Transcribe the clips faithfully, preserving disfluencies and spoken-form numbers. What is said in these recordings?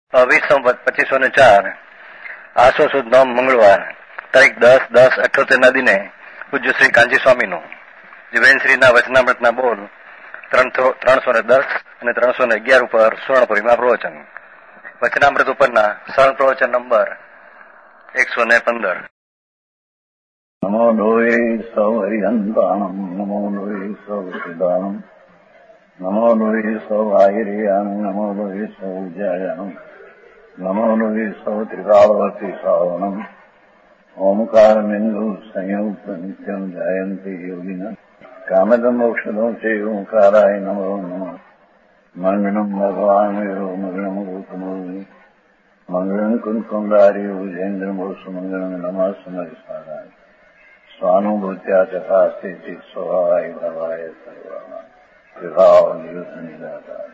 વીસ સંવત પચીસો ને ચાર આસો સુદ નોમ મંગળવાર તારીખ દસ દસ અઠ્યોતેર ના દિને પૂજ્ય શ્રી કાંજી સ્વામીનું જીવેનશ્રીના વચનામૃતના બોલ ત્રણસો ને દસ અને ત્રણસો ને અગિયાર ઉપર સ્વર્ણપુરીમાં પ્રવચન. વચનામૃત ઉપરના સરળ પ્રવચન નંબર એકસો ને પંદર. નમો લોહે સૌ હરિહંતાણમ નમો લોહે સૌ સિદ્ધાણમ નમો લોહે સૌ આહિર્યાણમ નમો લોહે સૌ જયાણમ નમો લોહે સૌ ત્રિકાળવતી શ્રાવણમ ઓમકાર બિંદુ સંયુક્ત નિત્યમ જાયંતી યોગિના કામદમ ઔષધો છે ઓંકારાય નમો નમઃ. મંગળમ ભગવાન વિરો મંગળમ ગૌતમોની મંગળમ કુંકુંડારી ઉજેન્દ્રમો સુમંગળમ નમઃ સમરિસ્વારાય સ્વાનુભૂત્યા ચકાસ્તે સ્વભાવાય ભવાય સર્વા વિભાવ નિદાતા.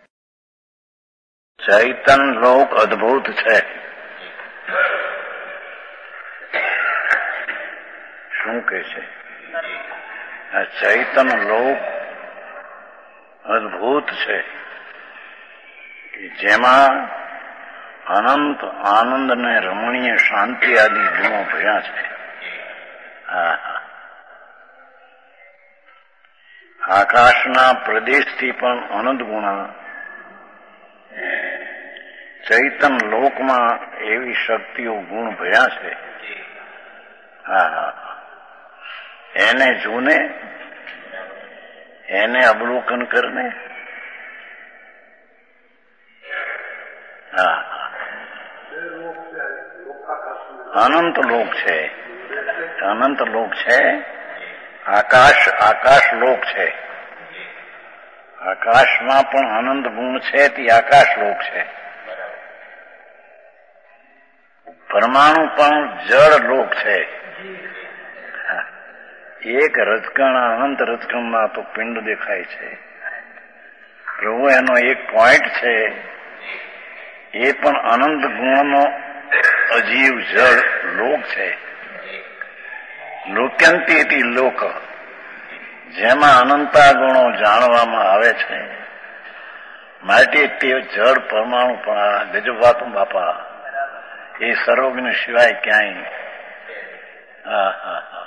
ચૈતન લોક અદભુત છે. શું કે છે? આ ચૈતન લોક અદભુત છે કે જેમાં અનંત આનંદ ને રમણીય શાંતિ આદિ ગુણો ભર્યા છે. આકાશના પ્રદેશથી પણ અનંત ગુણા ચૈતન લોકમાં એવી શક્તિઓ ગુણ ભર્યા છે. હા એને જોને, એને અવલોકન કરને. હા અનંત લોક છે, અનંત લોક છે. આકાશ આકાશ લોક છે. આકાશમાં પણ અનંત ગુણ છે તે આકાશ લોક છે. પરમાણુ પણ જળ લોક છે. એક રજકણ અનંત રજકણમાં તો પિંડ દેખાય છે. પ્રભુ એનો એક પોઈન્ટ છે, એ પણ અનંત ગુણનો અજીવ જળ લોક છે. લોક્યંતી લોક, જેમાં અનંતા ગુણો જાણવામાં આવે છે. માટે તે જળ પરમાણુ પણ ગજવાતું બાપા એ સર્વજ્ઞ સિવાય ક્યાંય. હા હા હા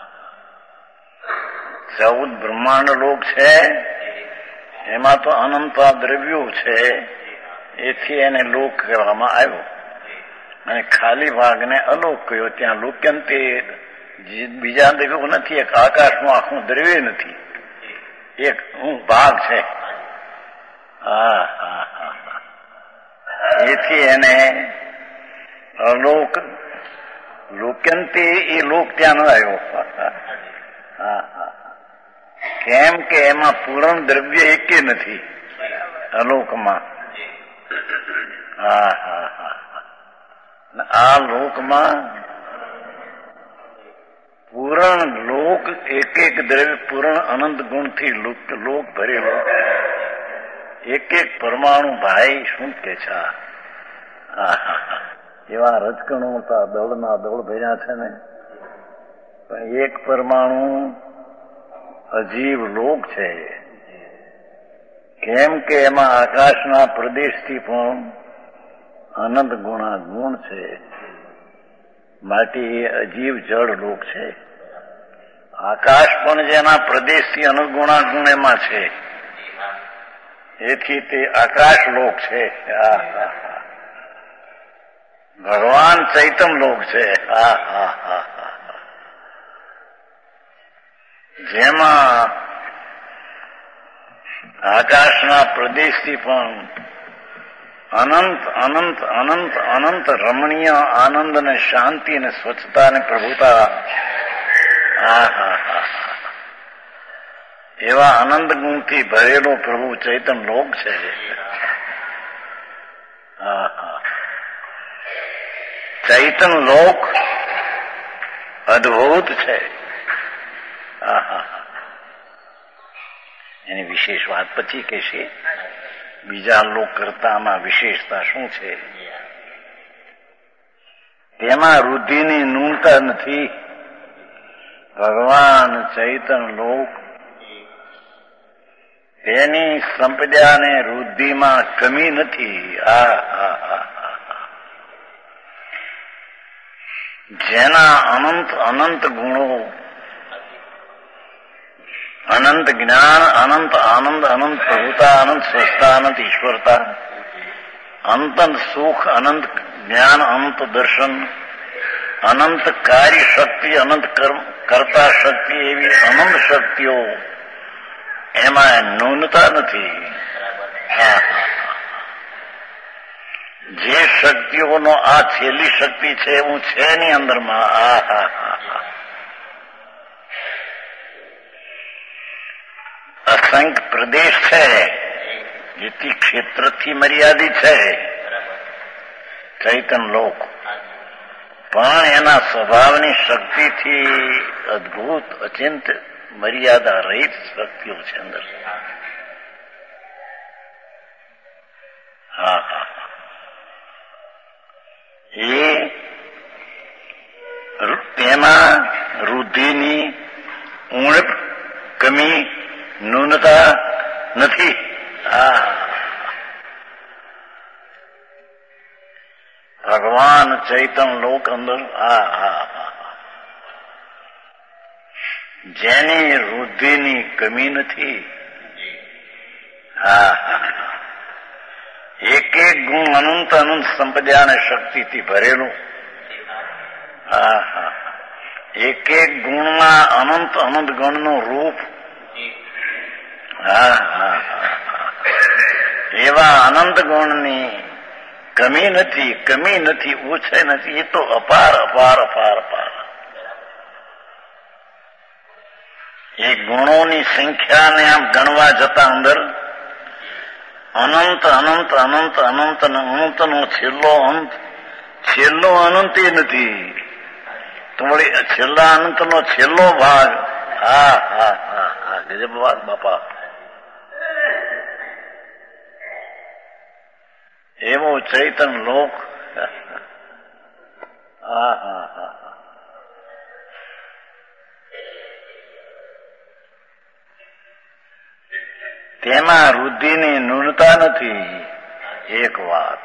ચૌદ બ્રહ્માંડ લોક છે, એમાં તો અનંતા દ્રવ્યો છે, એથી એને લોક કહેવામાં આવ્યો. અને ખાલી ભાગને અલોક કહ્યો. ત્યાં લોક્યંતે બીજા દ્રવ્યો નથી. એક આકાશનું આખું દ્રવ્ય નથી, એક હું ભાગ છે. હા હા હા એથી એને અલોક લોક્યંતે એ લોક ત્યાં ન આવ્યો. હા હા કેમ કે એમાં પૂર્ણ દ્રવ્ય એકે નથી અલોકમાં. હા હા હા આ લોકમાં પૂર્ણ લોક એક એક દ્રવ્ય પૂર્ણ અનંત ગુણથી લોક ભરેલો. એક એક પરમાણુ ભાઈ શું કે છે. હા હા હા એવા રજકણો દળના દળ ભર્યા છે ને. પણ એક પરમાણુ અજીવ લોક છે. કેમ કે એમાં આકાશના પ્રદેશથી પણ અનંત ગુણા ગુણ છે. માટે એ અજીવ જળ લોક છે. આકાશ પણ જેના પ્રદેશથી અનંત ગુણા ગુણ એમાં છે, એથી તે આકાશ લોક છે. હા હા હા ભગવાન ચૈતન લોક છે. હા હા હા હા જેમાં આકાશના પ્રદેશથી પણ અનંત અનંત અનંત અનંત રમણીય આનંદ ને શાંતિ ને સ્વચ્છતા ને પ્રભુતા. હા હા હા એવા આનંદ ગુણથી ભરેલો પ્રભુ ચૈતન લોક છે. હા હા ચૈતન લોક અદભુત છે. હા હા એની વિશેષ વાત પછી કહેશે. બીજા લોક કરતામાં વિશેષતા શું છે? તેમાં વૃદ્ધિની ન્યૂનતા નથી. ભગવાન ચૈતન લોક તેની સંપદાને વૃદ્ધિમાં કમી નથી. હા હા હા જેના અનંત અનંત ગુણો, અનંત જ્ઞાન, અનંત આનંદ, અનંત પ્રભુતા, અનંત સ્વસ્થતા, અનંત ઈશ્વરતા, અનંત સુખ, અનંત જ્ઞાન, અનંત દર્શન, અનંત કાર્ય શક્તિ, અનંત કરતા શક્તિ, એવી અનંત શક્તિઓ, એમાં ન્યૂનતા નથી. જે શક્તિઓનો આ છેલ્લી શક્તિ છે એવું છે એની અંદરમાં. આ હા હા અસંખ્ય પ્રદેશ છે, જેથી ક્ષેત્રથી મર્યાદિત છે ચૈતન લોક, પણ એના સ્વભાવની શક્તિથી અદભુત અચિંત મર્યાદા રહિત શક્તિઓ છે અંદર. હા હા એ તેમાં વૃદ્ધિની ઉણપ, કમી, ન્યૂનતા નથી. આ ભગવાન ચૈતન લોક અંદર આ હા જેની વૃદ્ધિની કમી નથી. હા હા એક એક ગુણ અનંત અનંત સંપદા અને શક્તિથી ભરેલું. હા હા એક એક ગુણમાં અનંત અનંત ગણનું રૂપ. હા હા એવા અનંત ગુણની કમી નથી, કમી નથી, ઓછે નથી. એ તો અપાર અપાર અપાર અપાર. એ ગુણોની સંખ્યાને આમ ગણવા જતા અંદર અનંત અનંત અનંત અનંત અનંત નો છેલ્લો અંત, છેલ્લો અનંત એ નથી તો વળી છેલ્લા અનંત નો છેલ્લો ભાગ. હા હા હા હા ગજબ વાત બાપા. એવો ચૈતન લોક. હા હા હા તેમાં વૃદ્ધિની ન્યૂનતા નથી. એક વાત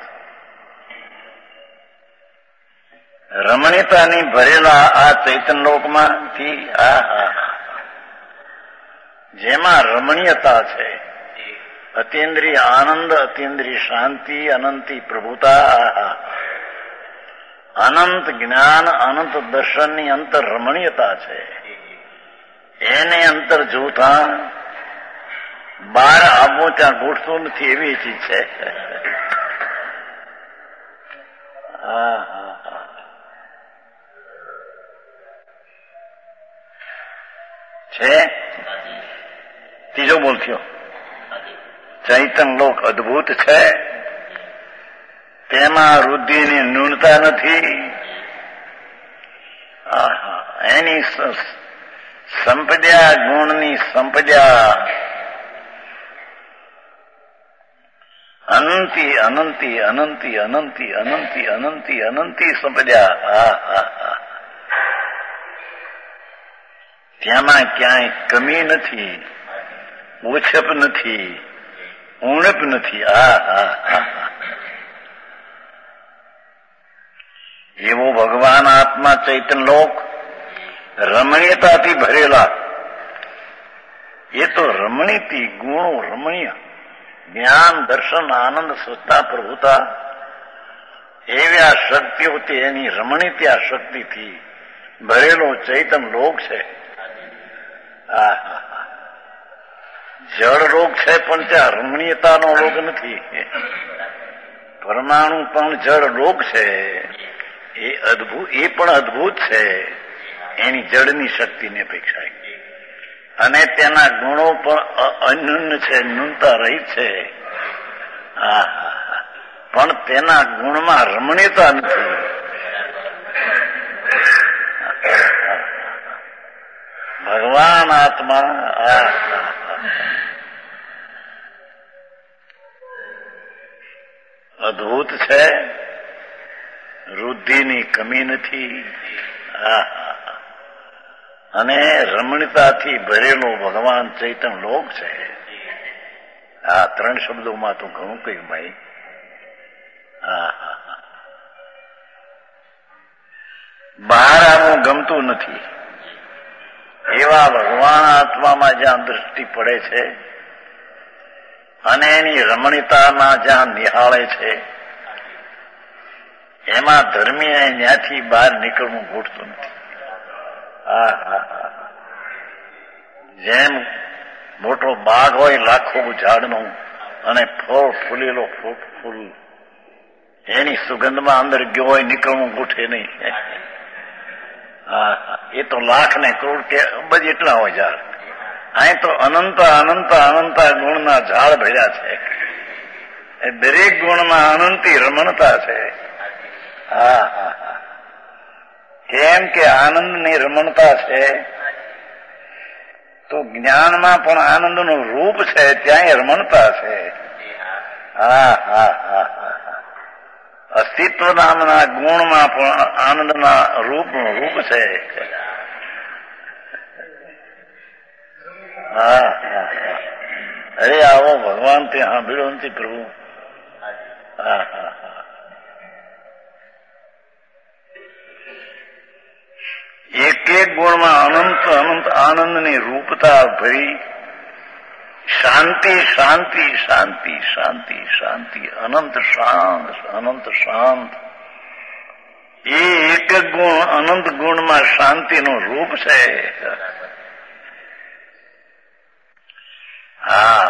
રમણીતાની ભરેલા આ ચૈતન લોકમાંથી આ જેમાં રમણીયતા છે, અતિન્દ્રિય આનંદ, અતિન્દ્રિય શાંતિ, અનંતી પ્રભુતા, અનંત જ્ઞાન, અનંત દર્શનની અંતર રમણીયતા છે. એને અંતર જોતા બહાર આવવું ત્યાં ગોઠતું નથી એવી ચીજ છે. હા હા હા છે. ત્રીજો બોલ થયો. ચૈતન લોક અદભુત છે, તેમાં વૃદ્ધિની ન્યૂનતા નથી. એની સંપદા, ગુણની સંપદા અનંતી અનંતી અનંતી અનંતી અનંતી અનંતી અનંતી સંપદા. હા હા હા ત્યાંમાં ક્યાંય કમી નથી, ઓછપ નથી, ઉણપ નથી. આ હા હા એવો ભગવાન આત્મા ચૈતન લોક રમણીયતાથી ભરેલા. એ તો રમણીથી ગુણો રમણીય, જ્ઞાન, દર્શન, આનંદ, સ્વચ્છતા, પ્રભુતા એવી આ શક્તિઓથી એની રમણીય શક્તિથી ભરેલો ચૈતન લોક છે. આ જળ રોગ છે પણ ત્યાં રમણીયતાનો રોગ નથી. પરમાણુ પણ જળ રોગ છે. એ અદભુત, એ પણ અદભુત છે એની જળની શક્તિની અપેક્ષા. અને તેના ગુણો પણ અન્યુન છે, ન્યૂનતા રહિત છે. હા પણ તેના ગુણમાં રમણીયતા નથી. ભગવાન આત્મા અદભુત છે, વૃદ્ધિની કમી નથી. અને રમણીયતાથી ભરેલો ભગવાન ચૈતન લોક છે. આ ત્રણ શબ્દોમાં તો ઘણું કહ્યું ભાઈ. હા બહાર આવવું ગમતું નથી. એવા ભગવાન આત્મામાં જ્યાં દૃષ્ટિ પડે છે અને એની રમણીતામાં જ્યાં નિહાળે છે એમાં ધર્મીને ત્યાંથી બહાર નીકળવું ઘૂટતું નથી. હા હા હા જેમ મોટો બાગ હોય લાખો ઝાડનો અને ફળ ફૂલેલો ફૂટ ફૂલ એની સુગંધમાં અંદર ગયો હોય નીકળવું ગૂઠે નહીં. હા એ તો લાખ ને કરોડ કે અબજ એટલા હોય ઝાડ. અહીં તો અનંત અનંત અનંત ગુણના ઝાડ ભર્યા છે. એ દરેક ગુણમાં અનંતી રમણતા છે. હા હા હા કેમ કે આનંદની રમણતા છે તો જ્ઞાનમાં પણ આનંદનું રૂપ છે, ત્યાંય રમણતા છે. હા હા હા હા અસ્તિત્વ નામના ગુણમાં પણ આનંદના રૂપનું રૂપ છે. હા હા અરે આવો ભગવાન ત્યાં સાંભળ્યો નથી પ્રભુ. હા હા હા એક એક ગુણમાં અનંત અનંત આનંદની રૂપતા ભરી શાંતિ શાંતિ શાંતિ શાંતિ શાંતિ અનંત શાંત અનંત શાંત એ એક એક ગુણ અનંત ગુણમાં શાંતિનું રૂપ છે. હા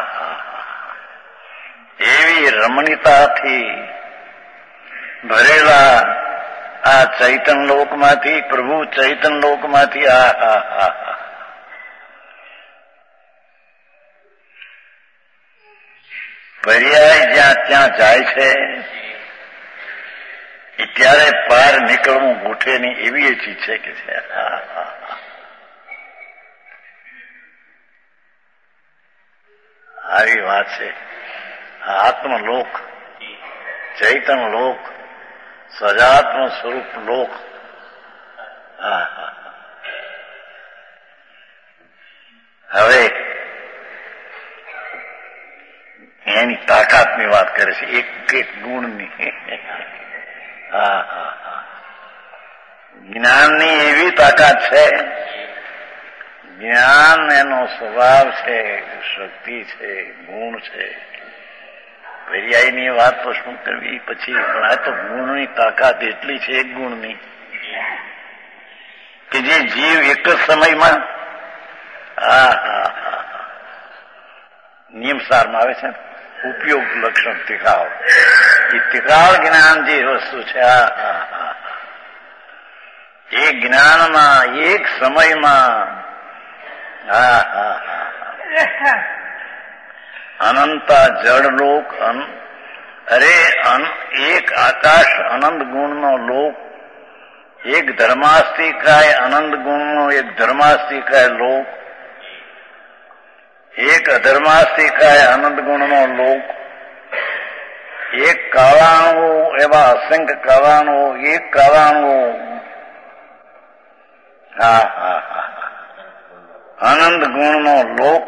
એવી રમણીતાથી ભરેલા આ ચૈતન લોકમાંથી પ્રભુ ચૈતન લોકમાંથી આ હા હા હા પર્યાય જ્યાં ત્યાં જાય છે ત્યારે પાર નીકળવું ગૂઠે નહીં એવી ચીજ છે કે છે. હા હા આવી વાત છે. આત્મલોક ચૈતન લોક સજાત્મ સ્વરૂપ લોક. હા હા હવે એની તાકાતની વાત કરે છે એક એક ગુણની. હા હા હા જ્ઞાનની એવી તાકાત છે. જ્ઞાન એનો સ્વભાવ છે, શક્તિ છે, ગુણ છે. પર્યાયની વાત તો શું કરવી પછી, પણ આ તો ગુણની તાકાત એટલી છે એક ગુણની કે જે જીવ એક જ સમયમાં હા હા હા નિયમસારમાં આવે છે ઉપયોગ લક્ષણ તિકાવ. એ તિકાવ જ્ઞાન જે વસ્તુ છે હા હા હા એ જ્ઞાનમાં એક સમયમાં હા હા હા અનંતા જળલોક અરે એક આકાશ અનંત ગુણનો લોક, એક ધર્માસ્તિકાય અનંત ગુણનો એક ધર્માસ્તિકાય લોક, એક અધર્માસ્તિકાય અનંત ગુણનો લોક, એક કાળાણુ એવા અસંખ્ય કાળાણુ એક કાળાણુ હા હા હા અનંત ગુણનો લોક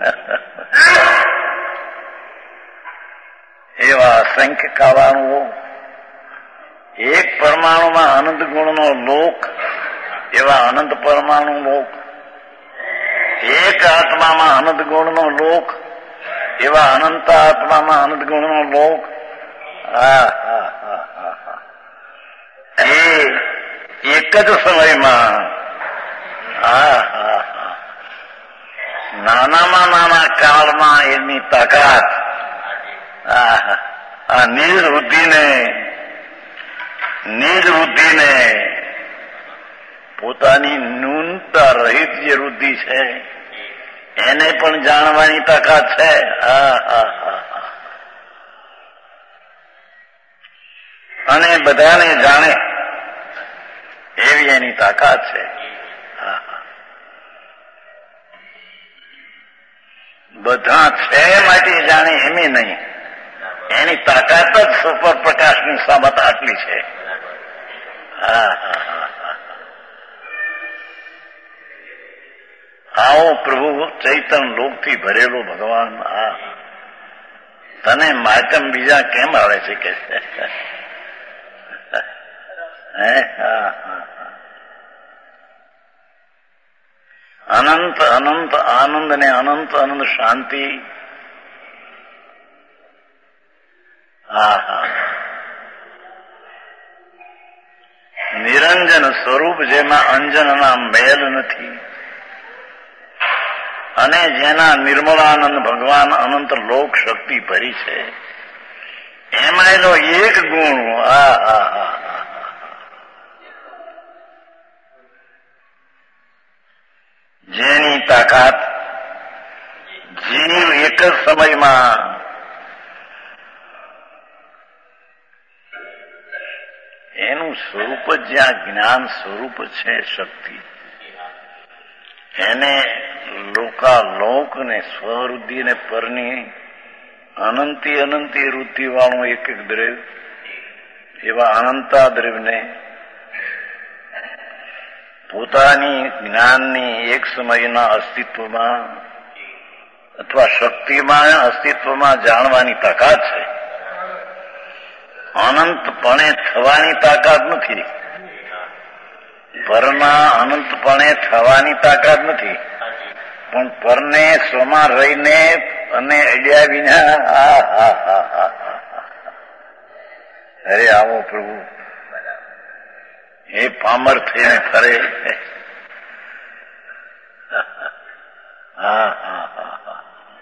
એવા અસંખ્ય કાળાણુઓ એક પરમાણુમાં અનંત ગુણનો લોક એવા અનંત પરમાણુ લોક, એક આત્મામાં અનંત ગુણનો લોક એવા અનંત આત્મામાં અનંત ગુણનો લોક. હા હા હા હા હા એ એક જ સમયમાં હા હા હા નાનામાં નાના કાળમાં એની તાકાત આ નિજ વૃદ્ધિને નિજ વૃદ્ધિને પોતાની ન્યૂનતા રહિત જે વૃદ્ધિ છે એને પણ જાણવાની તાકાત છે. હા હા હા અને બધાને જાણે એવી એની તાકાત છે. હા બધા છે માટે જાણે એમ નહીં, એની તાકાત જ સુપર પ્રકાશની સામત આટલી છે. હા હા હા આવો પ્રભુ ચૈતન લોકથી ભરેલો ભગવાન. આ તને માતમ બીજા કેમ આવે છે કે હે હા હા અનંત અનંત આનંદ ને અનંત અનંત શાંતિ. હા હા નિરંજન સ્વરૂપ જેમાં અંજનના મેલ નથી અને જેના નિર્મળાનંદ ભગવાન અનંત લોક શક્તિ ભરી છે, એમાં એનો એક ગુણ આ આ આ જેની તાકાત જીવ એક જ સમયમાં એનું સ્વરૂપ જ જ્યાં જ્ઞાન સ્વરૂપ છે શક્તિ, એને લોકાલોક ને સ્વવૃદ્ધિ ને પરની અનંતી અનંતી વૃદ્ધિ વાળું એક એક દ્રવ્ય, એવા અનંતા દ્રવ્યને પોતાની જ્ઞાનની એક સમયના અસ્તિત્વમાં અથવા શક્તિમાં અસ્તિત્વમાં જાણવાની તાકાત છે. અનંતપણે થવાની તાકાત નથી. પરના અનંતપણે થવાની તાકાત નથી, પણ પરને સ્વમાં રહીને અને અડ્યા વિના આ હા હા હા અરે આવો પ્રભુ, એ પામર થઈને ફરે. હા હા હા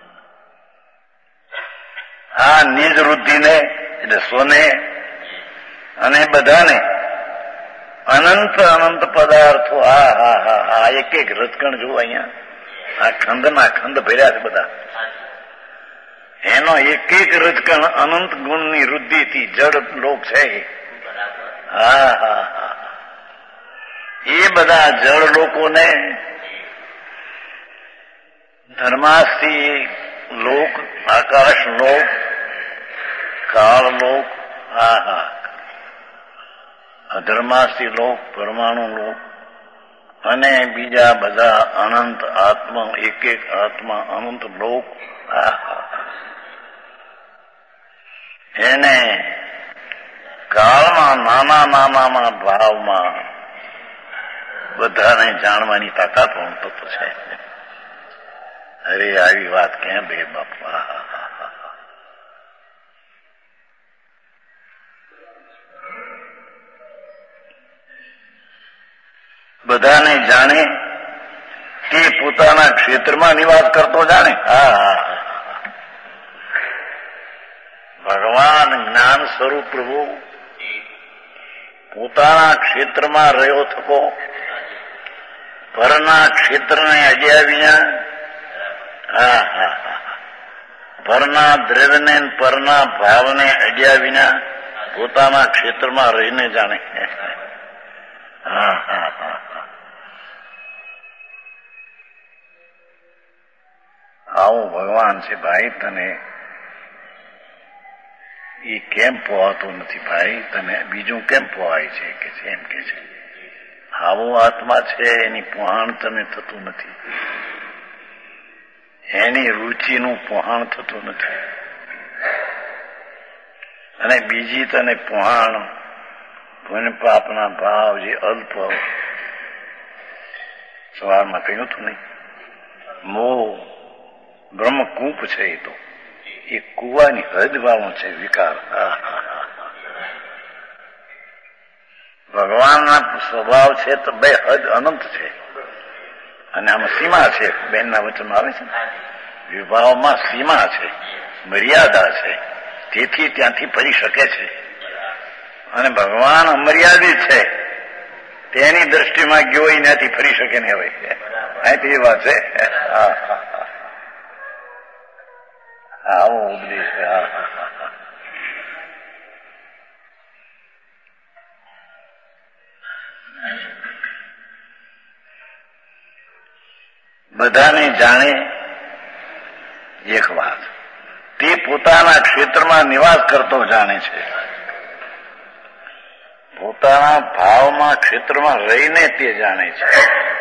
આ નિજ વૃદ્ધિને એટલે સોને અને બધાને અનંત અનંત પદાર્થો. હા હા હા હા એક એક રજકણ જુઓ અહીંયા, આ ખંડના ખંડ ભર્યા છે બધા, એનો એક એક રજકણ અનંત ગુણની વૃદ્ધિથી જડ લોક છે. હા હા હા એ બધા જળ લોકોને ધર્માસ્થી લોક, આકાશ લોક, કાળ લોક, હા હા અધર્માસ્થી લોક, પરમાણુ લોક અને બીજા બધા અનંત આત્મા, એક એક આત્મા અનંત લોક. હા હા એને કાળમાં નાના નાનામાં ભાવમાં બધાને જાણવાની તાકાત પણ તત્વ છે. અરે આવી વાત કેમ બે બાપા. બધાને જાણે તે પોતાના ક્ષેત્રમાં નિવાસ કરતો જાણે. હા હા ભગવાન જ્ઞાન સ્વરૂપ પ્રભુ પોતાના ક્ષેત્રમાં રહ્યો થકો, પરના ક્ષેત્રને અજ્યા વિના. હા હા હા પરના દ્રવ્યને પરના ભાવને અડ્યા વિના પોતાના ક્ષેત્રમાં રહીને જાણે. હા હા હા આવું ભગવાન છે ભાઈ. તને એ કેમ પોહાતું નથી ભાઈ? તને બીજું કેમ પોહાય છે કે છે એમ કે છે. આવો આત્મા છે, એની પોહાણ તને થતું નથી, એની રુચિનું પોહાણ થતું નથી, અને બીજી તને પોહાણ પુણ્ય પાપના ભાવ જે અલ્પ, સવારમાં કહ્યું હતું નહીં, મોહ બ્રહ્મકૂપ છે. એ તો એ કુવાની હદ વાળો છે વિકાર. ભગવાનના સ્વભાવ છે તો બે હદ અનંત છે, અને આમાં સીમા છે. બેનના વચનમાં આવે છે ને, વિભાવમાં સીમા છે, મર્યાદા છે, તેથી ત્યાંથી ફરી શકે છે. અને ભગવાન અમર્યાદિત છે, તેની દ્રષ્ટિમાં ગયો ત્યાંથી ફરી શકે ને. હવે અહીંથી એ વાત છે. આવો ઉપદેશ. બધાને જાણે એક વાત, તે પોતાના ક્ષેત્રમાં નિવાસ કરતો જાણે છે. પોતાના ભાવમાં ક્ષેત્રમાં રહીને તે જાણે છે.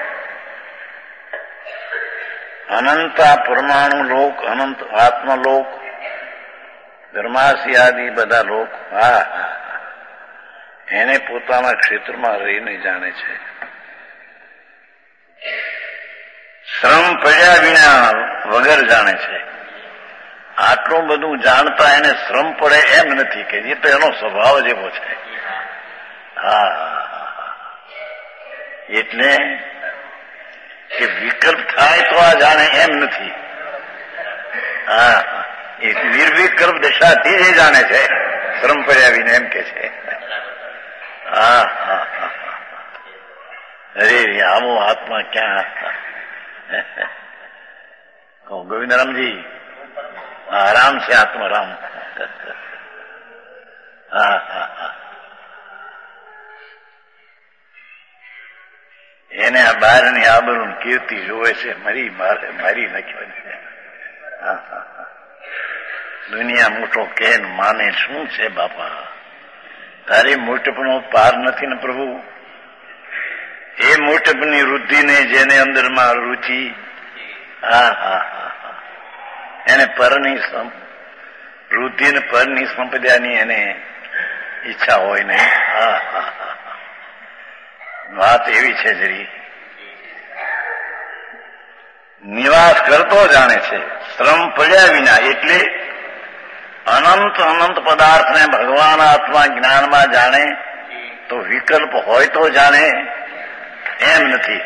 અનંત પરમાણુ લોક, અનંત આત્મલોક, ધર્માસી આદિ બધા લોક, હા એને પોતાના ક્ષેત્રમાં રહીને જાણે છે. શ્રમ પડ્યા વિના વગર જાણે છે. આટલું બધું જાણતા એને શ્રમ પડે એમ નથી કે એ તો એનો સ્વભાવ જ એવો છે. હા, એટલે કે વિકલ્પ થાય તો આ જાણે એમ નથી. હા, એ નિર્વિકલ્પ દશાથી જ જાણે છે, શ્રમ પડ્યા વિના એમ કે છે. હા હા હા, અરે આવો આત્મા ક્યાં? ગોવિંદરામજી, આરામ છે આત્મારામ. હા હા હા, એને આ બહારની આબરૂ કીર્તિ જોવે છે, મરી મારે મારી નાખ્યો. હા હા હા, દુનિયા મોટો કે માને શું છે બાપા? તારી મોટપનો પાર નથી ને પ્રભુ. એ મોટપની વૃદ્ધિને જેને અંદરમાં રુચિ, હા હા હા, એને પરની વૃદ્ધિ ને પરની સંપદાની એને ઈચ્છા હોય ને. હા હા હા, વાત એવી છે જરી. નિવાસ કરતો જાણે છે શ્રમ પડ્યા વિના, એટલે અનંત અનંત પદાર્થને ભગવાન આત્મા જ્ઞાનમાં જાણે તો વિકલ્પ હોય તો જાણે એમ નથી.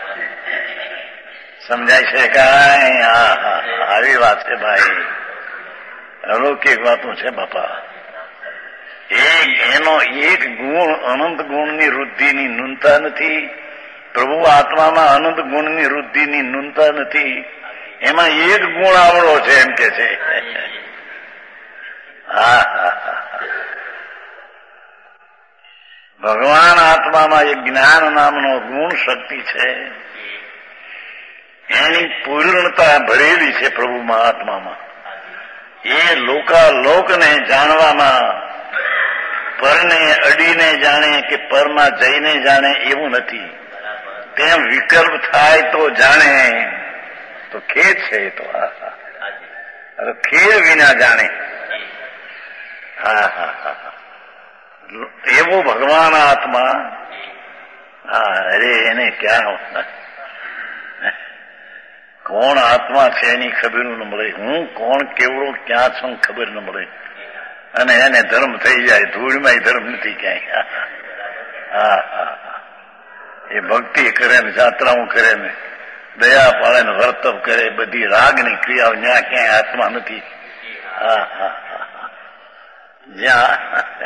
સમજાય છે કાંઈ? હા હા, આવી વાત છે ભાઈ, અલૌકિક વાતો છે બાપા. એક એનો એક ગુણ અનંત ગુણની વૃદ્ધિની નૂનતા નથી. પ્રભુ આત્મામાં અનંત ગુણની વૃદ્ધિની નૂનતા નથી. એમાં એક ગુણ આવડો છે એમ કે છે. હા હા હા, ભગવાન આત્મામાં એક જ્ઞાન નામનો ગુણ શક્તિ છે, એની પૂર્ણતા ભરેલી છે પ્રભુ મહાત્મામાં. એ લોકાલોકને જાણવામાં પરને અડીને જાણે કે પરમાં જઈને જાણે એવું નથી. તેમ વિકલ્પ થાય તો જાણે તો ખેદ છે. એ તો હા હા, ખેદ વિના જાણે. હા હા હા, એવો ભગવાન આત્મા. હા, અરે એને ક્યાં કોણ આત્મા છે એની ખબર ન મળે. હું કોણ કેવડો ક્યાં છું ખબર ન મળે. અને એને ધર્મ થઈ જાય, ધૂળમાં ધર્મ નથી ક્યાંય. હા હા, એ ભક્તિ કરે ને જાત્રાઓ કરે ને દયા પાળે ને વર્તવ કરે, બધી રાગની ક્રિયાઓ, ત્યાં ક્યાંય આત્મા નથી. હા હા હા, જ્યાં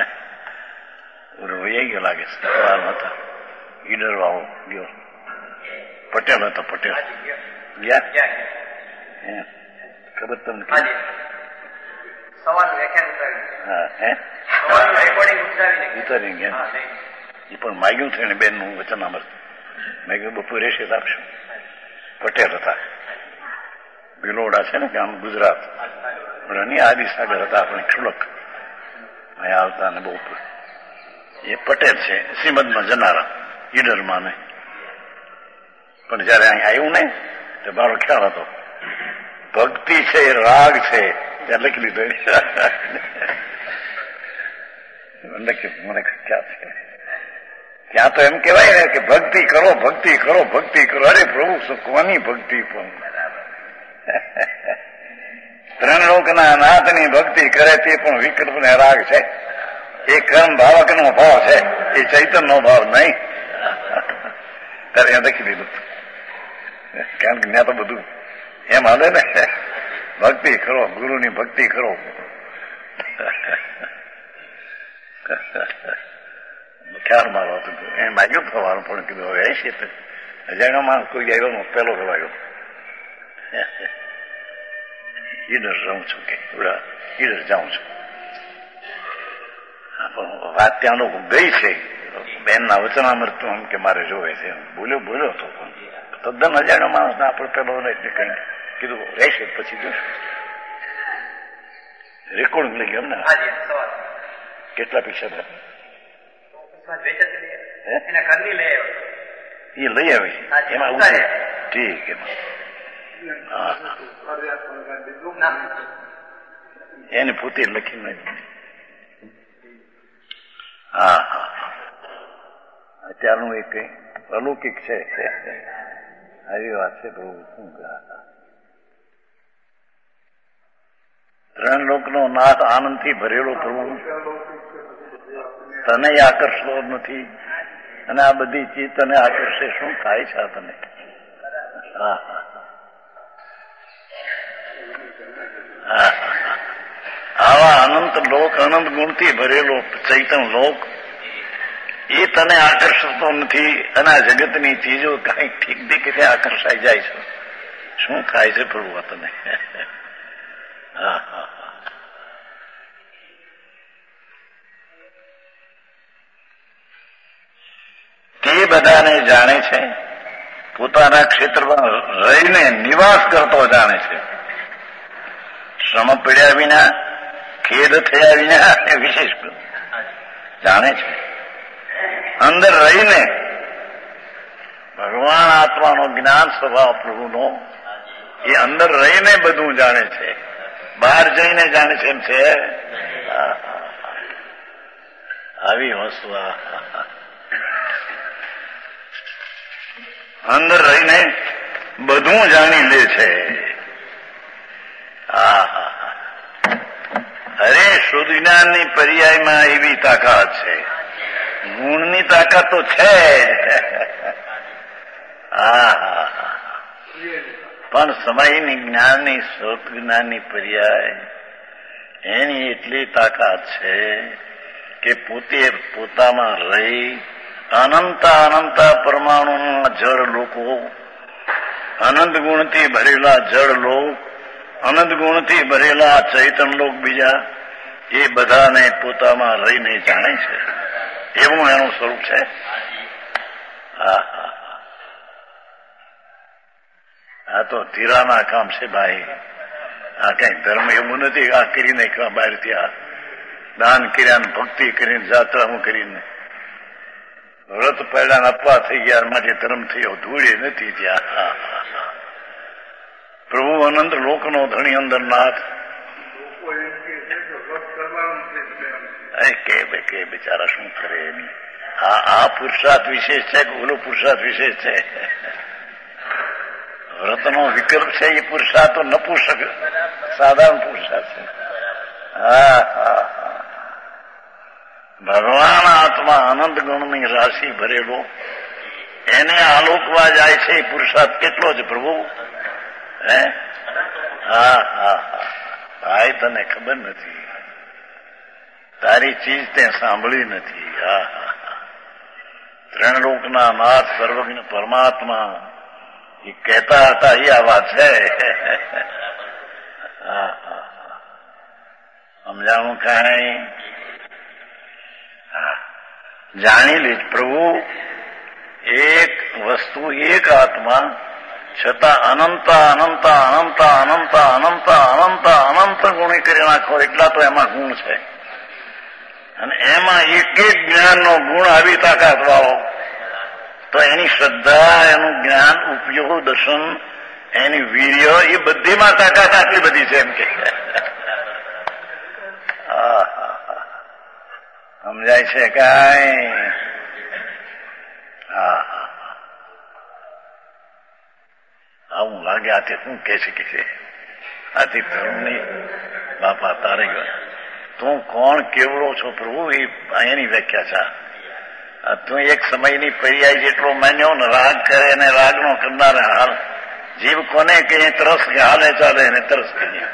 વહી ગયો લાગે હતા. ઈડર વાળો ગયો, પટેલ હતો, પટેલ ગયા. ખબર તમને? ઉતારી ગયા. એ પણ માગ્યું છે ને બેન નું વચન અમર. મેં કહ્યું બપોર રહેશે તો આપશું. પટેલ હતા, ભિલોડા છે ને ગામ, ગુજરાત. આદિ સાગર હતા આપણે ખુલક અહીંયા આવતા ને બહુ. એ પટેલ છે, શ્રીમદમાં જનારા, ઈડરમાં ને. પણ જયારે અહીં આવ્યું ને તો મારો ખ્યાલ હતો ભક્તિ છે, રાગ છે, ત્યાં લખી લીધો. મને ખ્યાલ છે ત્યાં તો એમ કેવાય ને કે ભક્તિ કરો, ભક્તિ કરો, ભક્તિ કરો. અરે પ્રભુ સુખવાની ભક્તિ પણ. ત્રણ લોકના નાથની ભક્તિ કરે તે પણ વિકલ્પ ને રાગ છે. એ કર્મ ભાવક નો ભાવ છે, એ ચૈતન્ય નો ભાવ નહીં. ત્યારે ત્યાં લખી દીધું, કારણ કે ત્યાં તો બધું એમ હાલે ને, ભક્તિ કરો, ગુરુની ભક્તિ કરો. ખ્યાલ મારો હતો એ માગ્યું થવાનું, પણ કીધું હવે એ છે અજાણ્યો માણસ કોઈ આવ્યો પેલો ખવાયો. ઈડર રહું છું કે ઈડર જાઉં છું. વાત ત્યાં લોકો ગઈ છે, બેનના વચનામૃત એમ કે મારે જોવે છે. બોલ્યો બોલ્યો હતો તદ્દન અજાણ્યો માણસ ને આપણે પેલો એટલે કઈ કીધું રહેશે પછી જોશું. રેકોર્ડિંગ લઈ ગયો એમને. કેટલા પૈસા થયા? એ લઈ આવી એમાં ઠીક. એમાં એને પોતે લખીને હા હા અત્યારનું એક અલૌકિક છે. આવી વાત છે પ્રભુ. શું ત્રણ લોકનો નાથ આનંદથી ભરેલો પ્રભુ તને આકર્ષતો નથી, અને આ બધી ચીજ તને આકર્ષે. શું થાય છે આ તને? હા આવા અનંત લોક, અનંત ગુણથી ભરેલો ચૈતન લોક, એ તને આકર્ષતો નથી, અને આ જગતની ચીજો કઈ ઠીક ઠીક રીતે આકર્ષાઈ જાય છે. શું થાય છે પ્રભુ આ તને? હા હા તે બધાને જાણે છે, પોતાના ક્ષેત્રમાં રહીને નિવાસ કરતો જાણે છે. શ્રમ પીડ્યા વિના, ખેદ થયા વિના એ વિશેષ જાણે છે. અંદર રહીને ભગવાન આત્માનો જ્ઞાન સ્વભાવ પ્રભુનો એ અંદર રહીને બધું જાણે છે. બહાર જઈને જાણે છે એમ છે. આવી વસ્તુ અંદર રહીને બધું જાણી લે છે. અરે શુદ્ધ જ્ઞાનની પર્યાયમાં એવી તાકાત છે. ગુણની તાકાત તો છે. હા પણ સમયની જ્ઞાનની શુદ્ધ જ્ઞાનની પર્યાય એની એટલી તાકાત છે કે પોતે પોતામાં રહી અનંત અનંત પરમાણુના જળ લોકો, અનંત ગુણથી ભરેલા જળ લોક, અનંત ગુણથી ભરેલા ચૈતન લોક બીજા, એ બધાને પોતામાં રહીને જાણે છે. એવું એનું સ્વરૂપ છે. હા હા આ તો તીરાના કામ છે ભાઈ. આ કઈ ધર્મ એવું નથી આ કરીને બહાર ત્યાં દાન કર્યા, ભક્તિ કરીને, જાત્રાઓ કરીને, વ્રત પહેલા અપવા થઈ ગયા માટે ધર્મ થયો, ધૂળે નથી ત્યાં. પ્રભુ અનંત લોકનો ધણી અંદર નાથ કે કે બિચારા શું કરે એની. આ આ પુરુષાર્થ વિશેષ છે કે ઓલો પુરુષાર્થ વિશેષ છે? વ્રતનો વિકલ્પ છે એ પુરુષાર્થ તો નપુંસક સાધારણ પુરુષાર્થ છે. હા હા ભગવાન આત્મા અનંત ગુણની રાશિ ભરેલો એને આલોકવા જાય છે એ પુરુષાર્થ કેટલો છે પ્રભુ? હે હા હા હા ભાઈ તને ખબર નથી, તારી ચીજ તે સાંભળી નથી. હા હા ત્રણ લોકના નાથ સર્વજ્ઞ પરમાત્મા એ કહેતા હતા એ આ વાત છે. હા હા સમજાણું કઈ? જાણી લે પ્રભુ એક વસ્તુ, એક આત્મા, છતાં અનંત અનંત અનંત અનંત અનંત અનંત અનંત ગુણી કરી નાખો એટલા તો એમાં ગુણ છે. અને એમાં એક એક જ્ઞાનનો ગુણ આવી તાકાત વાળો, તો એની શ્રદ્ધા, એનું જ્ઞાન, ઉપયોગ, દર્શન, એની વીર્ય, એ બધીમાં તાકાત આટલી બધી છે એમ કે. સમજાય છે કઈ? હા આવું લાગે આથી શું કહે છે કે છે આથી ધર્મની બાપા તારે તું કોણ કેવડો છો પ્રભુ એ એની વ્યાખ્યા છે. તું એક સમયની પર્યાય જેટલો માન્યો ને રાગ કરે અને રાગનો કરનાર હાલ જીવ કોને કહીએ તરસ કે હાલે ચાલે એને તરસ કહીએ.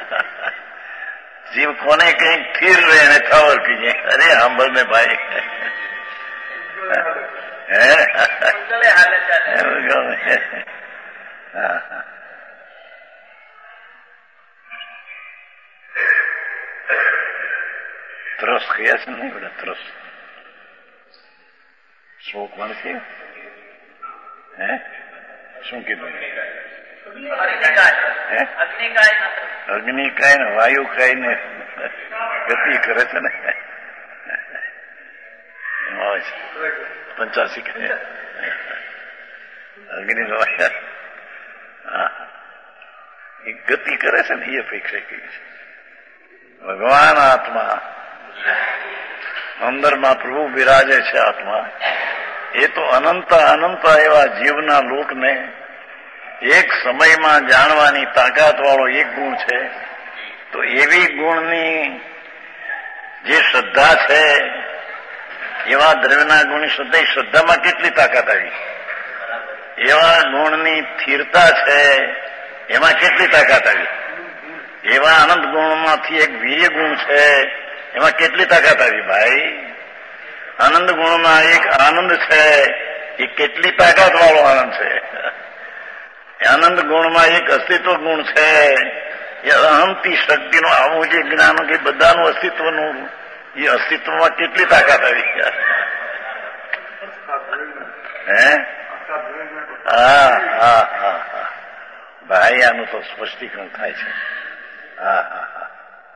જીવ કોને કઈ સ્થિર રહે ને ખબર કહીએ. અરે સાંભળ ને ભાઈ, ત્રસ કયા છે નહીં બધા ત્રસ શોક મળશે. હે શું કીધું? અગ્નિ કાય ને વાયુ કાય ને ગતિ કરે છે ને પંચાસી કાય અગ્નિ હા એ ગતિ કરે છે ને એ અપેક્ષા કહી છે. ભગવાન આત્મા અંદરમાં પ્રભુ બિરાજે છે. આત્મા એ તો અનંત અનંત એવા જીવના લોકને એક સમયમાં જાણવાની તાકાત વાળો એક ગુણ છે, તો એવી ગુણની જે શ્રદ્ધા છે, એવા દ્રવ્યના ગુણની શ્રદ્ધા, એ શ્રદ્ધામાં કેટલી તાકાત આવી? એવા ગુણની સ્થિરતા છે, એમાં કેટલી તાકાત આવી? એવા આનંદ ગુણમાંથી એક વીર્ય ગુણ છે, એમાં કેટલી તાકાત આવી ભાઈ? આનંદ ગુણમાં એક આનંદ છે, એ કેટલી તાકાત વાળો આનંદ છે? આનંદ ગુણમાં એક અસ્તિત્વ ગુણ છે, એ અહંતી શક્તિનું આવું જે જ્ઞાન કે બધાનું અસ્તિત્વનું, એ અસ્તિત્વમાં કેટલી તાકાત આવી? હે હા હા હા હા ભાઈ, આનું તો સ્પષ્ટીકરણ થાય છે. હા હા હા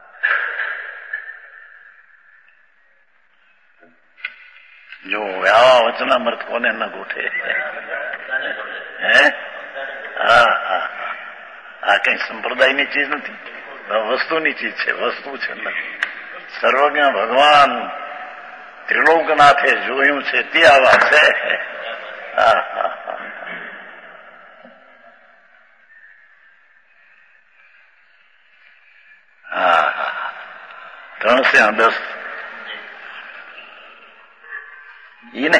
જો આવા વચનામૃત કોને ન ગોઠે? હે હા હા આ કઈ સંપ્રદાયની ચીજ નથી, વસ્તુની ચીજ છે. વસ્તુ છે સર્વજ્ઞ ભગવાન ત્રિલોકનાથે જોયું છે તે આવા છે. હા હા હા હા ત્રણસે દસ ઈને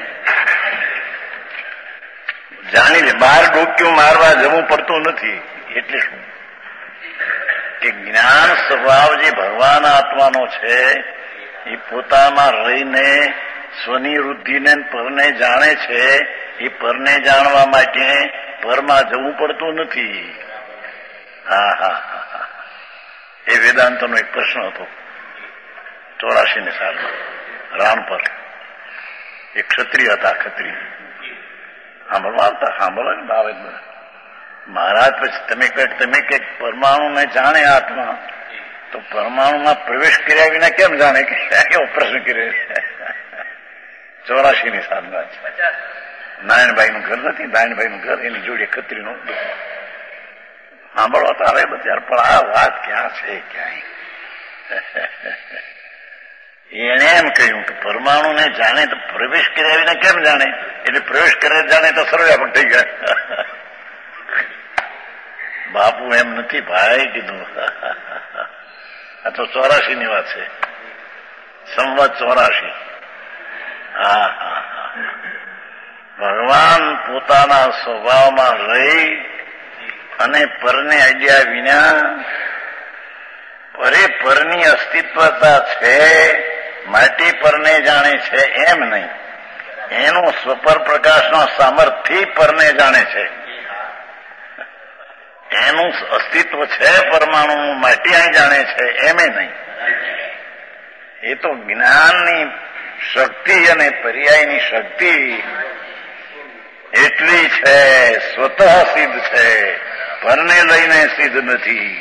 જાણી લે. બાર ડોક્યું મારવા જવું પડતું નથી. એટલે શું કે જ્ઞાન સ્વભાવ જે ભગવાન આત્માનો છે, એ પોતામાં રહીને સ્વની વૃદ્ધિને પરને જાણે છે. એ પરને જાણવા માટે પરમાં જવું પડતું નથી. હા હા હા એ વેદાંતનો એક પ્રશ્ન હતો ચોરાશી ની સાલમાં રામ પર. એક ક્ષત્રિય હતા. ક્ષત્રિય સાંભળવા આવતા, સાંભળવા ને આવે મહારાજ. પછી તમે કંઈક તમે કંઈક પરમાણુને જાણે આત્મા, તો પરમાણુમાં પ્રવેશ કર્યા વિના કેમ જાણે? કે એવો પ્રશ્ન કર્યો. ચોરાશી ની સાલમાં નારાયણભાઈ નું ઘર નથી, નારાયણભાઈ નું ઘર, એની જોડે ખત્રીનું સાંભળવા તો આવે બધા. પણ આ વાત ક્યાં છે? ક્યાંય એને એમ કહ્યું કે પરમાણુને જાણે તો પ્રવેશ કર્યા વિના કેમ જાણે? એટલે પ્રવેશ કર્યા જાણે તો સર્વવ્યાપક થઈ ગયા. બાપુ એમ નથી ભાઈ, કીધું. આ તો ચોરાશી ની વાત છે, સંવત ચોરાશી. હા હા હા ભગવાન પોતાના સ્વભાવમાં રહી અને પરને અડ્યા વિના, પરે પરની અસ્તિત્વતા છે માટે પરને જાણે છે એમ નહીં. એનું સ્વપર પ્રકાશના સામર્થ્યથી પરને જાણે છે. એનું અસ્તિત્વ છે પરમાણુ માટે અહીં જાણે છે એમે નહીં. એ તો જ્ઞાનની શક્તિ અને પર્યાયની શક્તિ એટલી છે, સ્વતઃ સિદ્ધ છે, પરને લઈને સિદ્ધ નથી.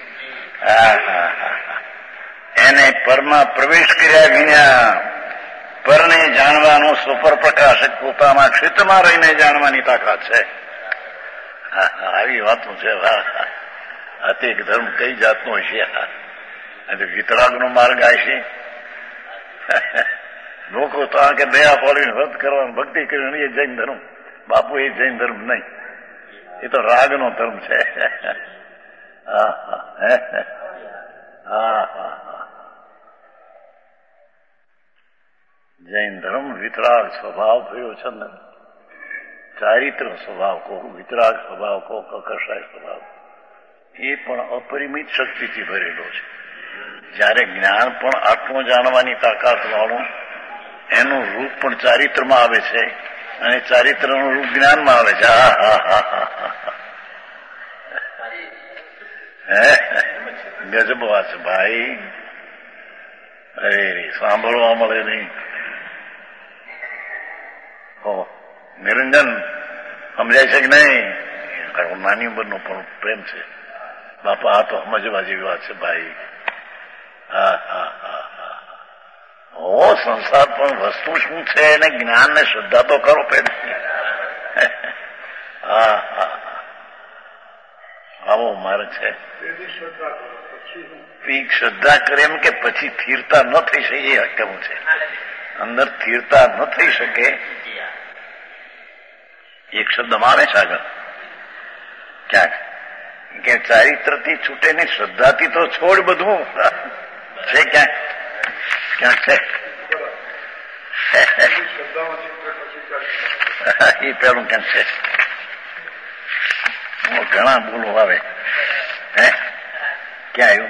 એને પરમાં પ્રવેશ કર્યા વિના પરને જાણવાનો સુપર પ્રકાશક પોતાના ક્ષેત્રમાં રહીને જાણવાની તાકાત છે. આવી વાતો છે. અતિક ધર્મ કઈ જાતનો છે? વિતરાગનો માર્ગ આવશે. લોકો તો આ કે દયા પાડીને વ્રત કરવાનું, ભક્તિ કરવાની, એ જૈન ધર્મ. બાપુ એ જૈન ધર્મ નહીં, એ તો રાગનો ધર્મ છે. હા હા જૈન ધર્મ વિતરાગ સ્વભાવ થયો છે ને. ચારિત્ર સ્વભાવ કહો, વિતરાગ સ્વભાવ કહો, કકષાય સ્વભાવ, એ પણ અપરિમિત શક્તિથી ભરેલો છે. જયારે જ્ઞાન પણ આત્મો જાણવાની તાકાત વાળું, એનું રૂપ પણ ચારિત્રમાં આવે છે અને ચારિત્રનું રૂપ જ્ઞાનમાં આવે છે. હા હા હા હા ગજબ વાત છે ભાઈ. અરે સાંભળવા મળે નહીં. નિરંજન સમજાય છે કે નહીં? નાની ઉંમરનો પણ પ્રેમ છે બાપા. આ તો સમજવા જેવી વાત છે ભાઈ. હા હા હા હા ઓ સંસાર પણ વસ્તુ શું છે એને જ્ઞાન ને શ્રદ્ધા તો કરો પેલી. હા હા આવો માર્ગ છે. શ્રદ્ધા કરે એમ કે પછી સ્થિરતા ન થઈ શકે, એ હકમ છે. અંદર સ્થિરતા ન થઈ શકે. એક શબ્દ મારે છે આગળ ક્યાંક કે ચારિત્રથી છૂટે ને શ્રદ્ધાથી તો છોડ બધું છે. ક્યાંક ક્યાંક છે એ પેલું ક્યાંક છે. ઘણા બોલો આવે હે ક્યાં આવ્યું?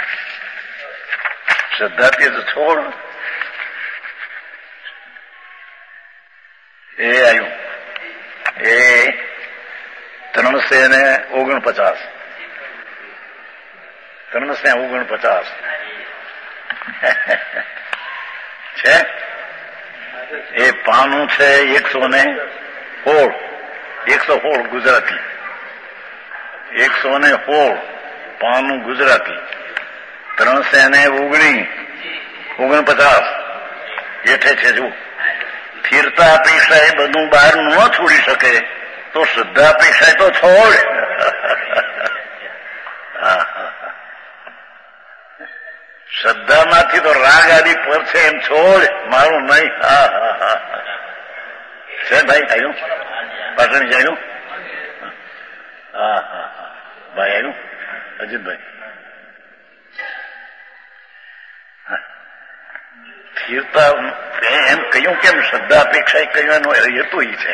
શ્રદ્ધાથી તો છોડ એ આવ્યું એ ત્રણસે ને ઓગણપચાસ ત્રણસે ઓગણપચાસ છે. એ પાનું છે એકસો ને સોળ એકસો સોળ ગુજરાતી એકસો ને સોળ પાનું ગુજરાતી ત્રણસે ને ઓગણી ઓગણપચાસ એઠે છે. જુઓ, સ્થિરતા અપેક્ષા એ બધું બહાર ન છોડી શકે તો શ્રદ્ધા અપેક્ષા તો છોડ. શ્રદ્ધામાંથી તો રાગ આદિ પર છે એમ છોડ, મારું નહીં. હા હા હા છે ભાઈ આવ્યું પાટણ આવ્યું? હા હા હા ભાઈ આવ્યું અજીતભાઈ. સ્થિરતા એમ કહ્યું કેમ શ્રદ્ધા અપેક્ષા કહ્યું એનો હેતુ ઈ છે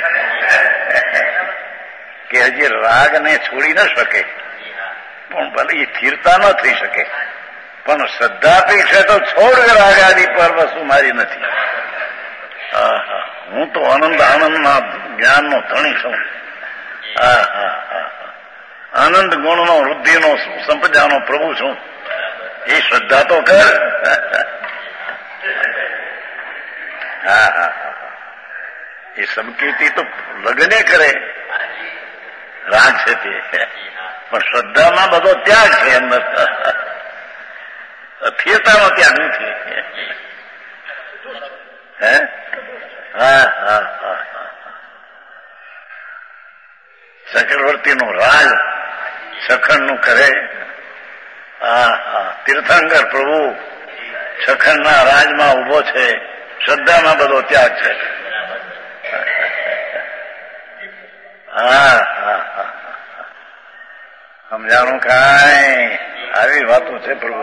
કે હજી રાગને છોડી ન શકે પણ ભલે એ સ્થિરતા ન થઈ શકે પણ શ્રદ્ધા અપેક્ષા તો છોડ રાગ આદિ પર વસ્તુ મારી નથી. હું તો આનંદ આનંદના જ્ઞાનનો ધણી છું. હા હા હા આનંદ ગુણનો વૃદ્ધિનો સંપદાનો પ્રભુ છું. એ શ્રદ્ધા તો કર. હા હા એ સંકીર્તિ તો લગ્ને કરે રાગ છે તે, પણ શ્રદ્ધામાં બધો ત્યાગ છે અંદર. સ્થિરતાનો ત્યાગ નથી. હે હા હા હા ચક્રવર્તીનો રાજ સખણનું કરે. હા હા તીર્થંકર પ્રભુ સખણના રાજમાં ઉભો છે. શ્રદ્ધામાં બધો ત્યાગ છે. હા હા હા સમજાણું કાંઈ આવી વાતો છે પ્રભુ.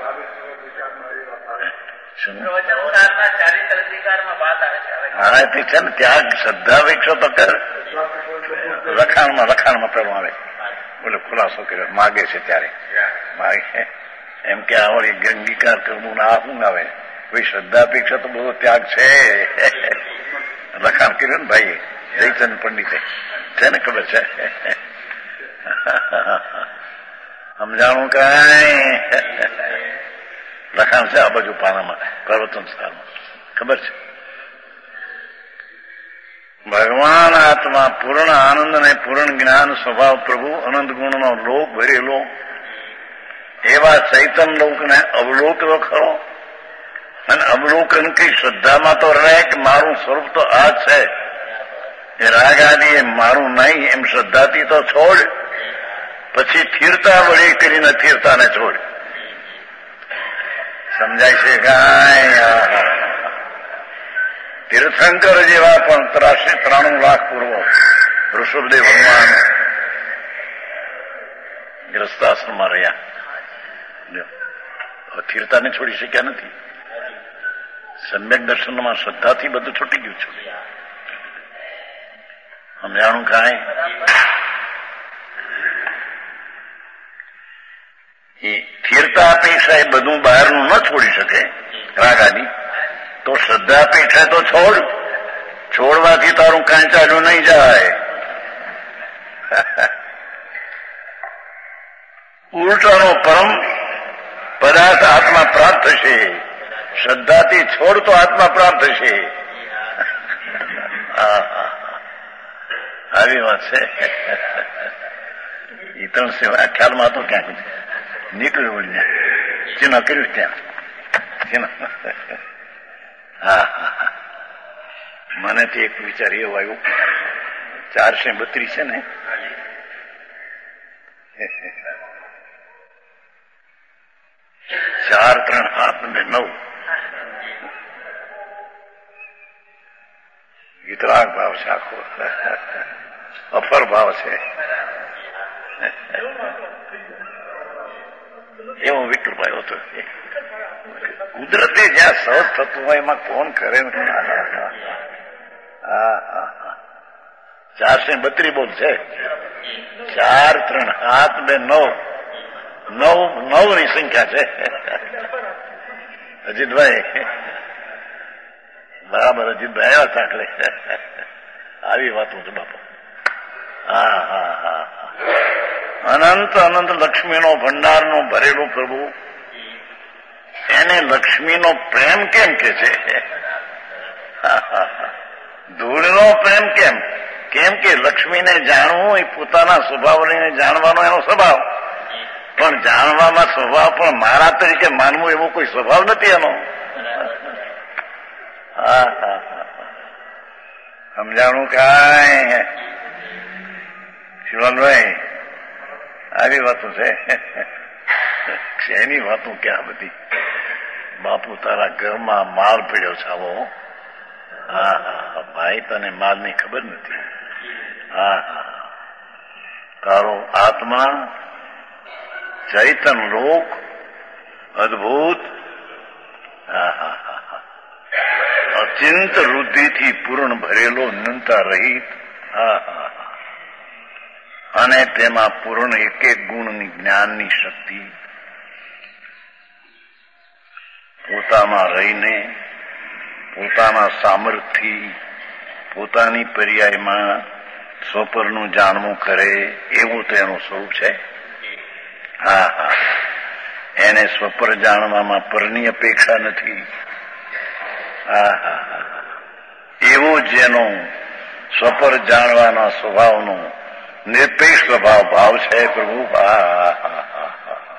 હા તે છે ને ત્યાગ શ્રદ્ધા અપેક્ષા તો કર. લખાણમાં લખાણમાં પેલું આવે બોલે ખુલાસો કર્યો માગે છે ત્યારે માગે એમ કે આવડી ગંગીકાર કરવું ના શું આવે ભાઈ શ્રદ્ધા અપેક્ષા તો બધો ત્યાગ છે. લખાણ કર્યું ને ભાઈ જયચંદ પંડિતે છે ને ખબર છે. સમજાણું કાંઈ લખાણ છે આ બાજુ પાનામાં પ્રવચન સ્થાનમાં ખબર છે. ભગવાન આત્મા પૂર્ણ આનંદ અને પૂર્ણ જ્ઞાન સ્વભાવ પ્રભુ અનંત ગુણનો લોક ભરેલો એવા ચૈતન લોકને અવલોકવો ખરો. અને અવલોકન કઈ શ્રદ્ધામાં તો રહે કે મારું સ્વરૂપ તો આ છે એ રાગ આદિ એ મારું નહીં એમ શ્રદ્ધાથી તો છોડ. પછી સ્થિરતા વળી કરીને સ્થિરતાને છોડ. સમજાય છે કાંઈ? તીર્થંકર જેવા પણ ત્રાસી ત્રાણું લાખ પૂર્વ ઋષભદેવ ભગવાન ગ્રસ્તાશ્રમમાં રહ્યા. સ્થિરતાને છોડી શક્યા નથી. સમ્યક દર્શનમાં શ્રદ્ધાથી બધું છૂટી ગયું છે. સમજાણું કાંઈ? એ સ્થિરતા અપેક્ષા એ બધું બહારનું ન છોડી શકે રાગ આદિ તો શ્રદ્ધા અપેક્ષા તો છોડ. છોડવાથી તારું કાંઈ ચાલ્યું નહીં જાય. ઉલટાનો પરમ પદાર્થ આત્મા પ્રાપ્ત થશે. શ્રદ્ધાથી છોડ તો આત્મા પ્રાપ્ત થશે. આવી વાત છે. એ ત્રણ સેવા ખ્યાલમાં તો ક્યાંક નીકળ્યું વળી ચિહ્ન કર્યું ત્યાં ચિહ્ન. હા હા મને તે એક વિચાર એવો આવ્યો ચારસો બત્રીસ છે ને ચાર ત્રણ સાત ને નવ વિતરાગ ભાવ છે આખો અફર ભાવ છે. એવો વિકલ્પ આવ્યો હતો. કુદરતે જ્યાં સહજ થતું હોય એમાં કોણ કરે ને? હા હા હા ચારસો બત્રીસ બોલ છે. ચાર ત્રણ સાત બે નવ નવ નવ ની સંખ્યા છે. અજીતભાઈ બરાબર, અજીતભાઈ આવ્યા ચાકલે. આવી વાતો છે બાપા. હા હા હા અનંત અનંત લક્ષ્મીનો ભંડારનો ભરેલું પ્રભુ, એને લક્ષ્મીનો પ્રેમ કેમ કે છે? ધૂળનો પ્રેમ કેમ? કેમ કે લક્ષ્મીને જાણવું એ પોતાના સ્વભાવને જાણવાનો એનો સ્વભાવ, પણ જાણવામાં સ્વભાવ પણ મારા તરીકે માનવું એવો કોઈ સ્વભાવ નથી એનો. હા હા હા સમજાણું કાંઈ શિવનભાઈ? આવી વાતો છે. એની વાતો ક્યાં બધી? બાપુ તારા ઘરમાં માલ પડ્યો છે આવો. હા હા ભાઈ, તને માલની ખબર નથી. હા હા તારો આત્મા ચૈતન લોક અદભુત, હા હા હા અચિંત વૃદ્ધિથી પૂર્ણ ભરેલો, નિંતા રહિત. હા હા અને તેમાં પૂર્ણ એક એક ગુણની જ્ઞાનની શક્તિ પોતામાં રહીને પોતાના સામર્થ્યથી પોતાની પર્યાયમાં સ્વપરનું જાણવું કરે એવું તેનું સ્વરૂપ છે. હા હા એને સ્વપર જાણવામાં પરની અપેક્ષા નથી. હા હા હા એવો જેનો સ્વપર જાણવાના સ્વભાવનો નિરપેક્ષ સ્વભાવ ભાવ છે પ્રભુ. હા હા હા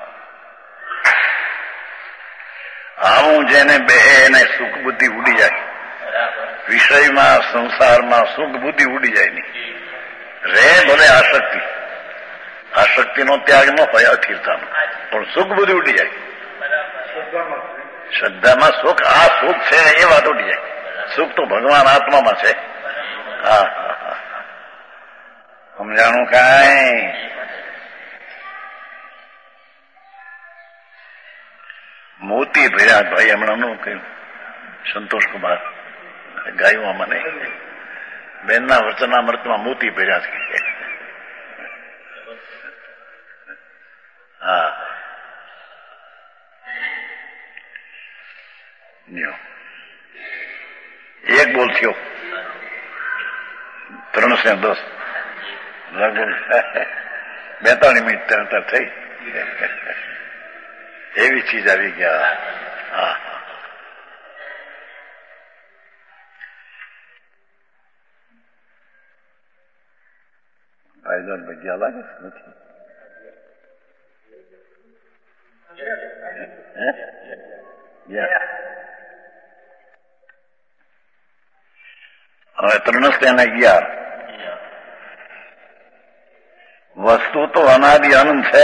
આવું જેને બે એને સુખ બુદ્ધિ ઉડી જાય, વિષયમાં સંસારમાં સુખ બુદ્ધિ ઉડી જાય નહીં. રે ભલે આસક્તિ, આસક્તિનો ત્યાગ ન હોય અસ્થિરતાનો, પણ સુખ બુદ્ધિ ઉડી જાય. શ્રદ્ધામાં સુખ, આ સુખ છે એ વાત ઉડી જાય. સુખ તો ભગવાન આત્મામાં છે. હા હા હા સમજાણું કાંઈ? મોતી ભર્યા ભાઈ હમણાં નું કહ્યું સંતોષ કુમાર ગાયું મને બેનના વચનામૃતમાં મોતી ભર્યા છે. હા એક બોલ થયો, ત્રણસો દસ લગભગ બેતાલીસ મિનિટ તરત થઈ. એવી ચીજ આવી ગયા. હા ભાઈજાન ભગ્યા લાગે નથી. હવે ત્રણસ તેને અગિયાર. વસ્તુ તો અનાદિ અનંત છે.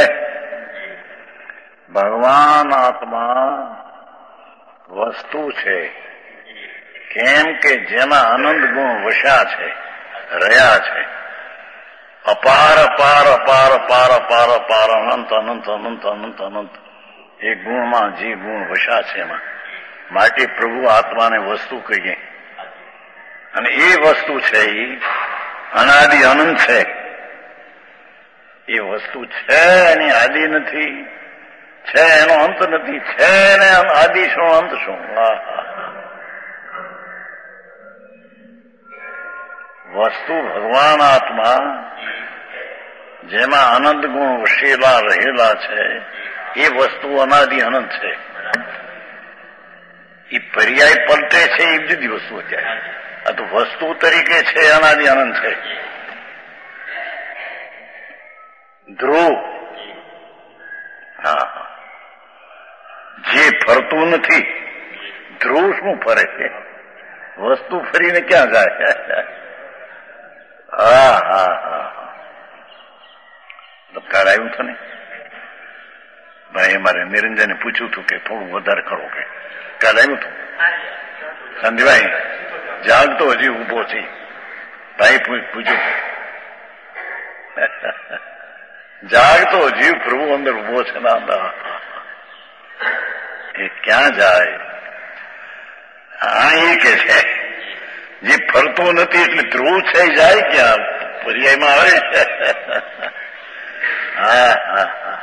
ભગવાન આત્મા વસ્તુ છે. કેમ કે જેમાં અનંત ગુણ વસ્યા છે, રહ્યા છે. અપાર અપાર અપાર અપાર અપાર અપાર અનંત અનંત અનંત અનંત અનંત એ ગુણમાં જે ગુણ વસ્યા છે એમાં માટે પ્રભુ આત્માને વસ્તુ કહીએ. અને એ વસ્તુ છે એ અનાદિ અનંત છે. એ વસ્તુ છે એની આદિ નથી, છે એનો અંત નથી, છે ને આદિ શું અંત શું? વસ્તુ ભગવાન આત્મા જેમાં અનંત ગુણ વસેલા રહેલા છે એ વસ્તુ અનાદિ અનંત છે. એ પર્યાય પલટે છે એ જુદી વસ્તુ અત્યારે. આ તો વસ્તુ તરીકે છે અનાદિ અનંત છે. ધ્રુવ હા જે ફરતું નથી, ધ્રુવ શું ફરે છે? વસ્તુ ફરીને ક્યાં જાય? હા હા હા કાર્ડ આવ્યું હતું ને ભાઈ, મારે નિરંજને પૂછ્યું હતું કે થોડું વધારે કરો કે કાર્ડ આવ્યું હતું. સંજયભાઈ જાગતો હજી ઉભો છે ભાઈ, પૂછ્યું જાગતો જીવ પ્રભુ અંદર ઉભો છે ના, એ ક્યાં જાય? હા, એ કે છે જે ફરતો નથી એટલે ધ્રુવ છે જાય ક્યાં? પર્યાયમાં આવે છે. હા હા હા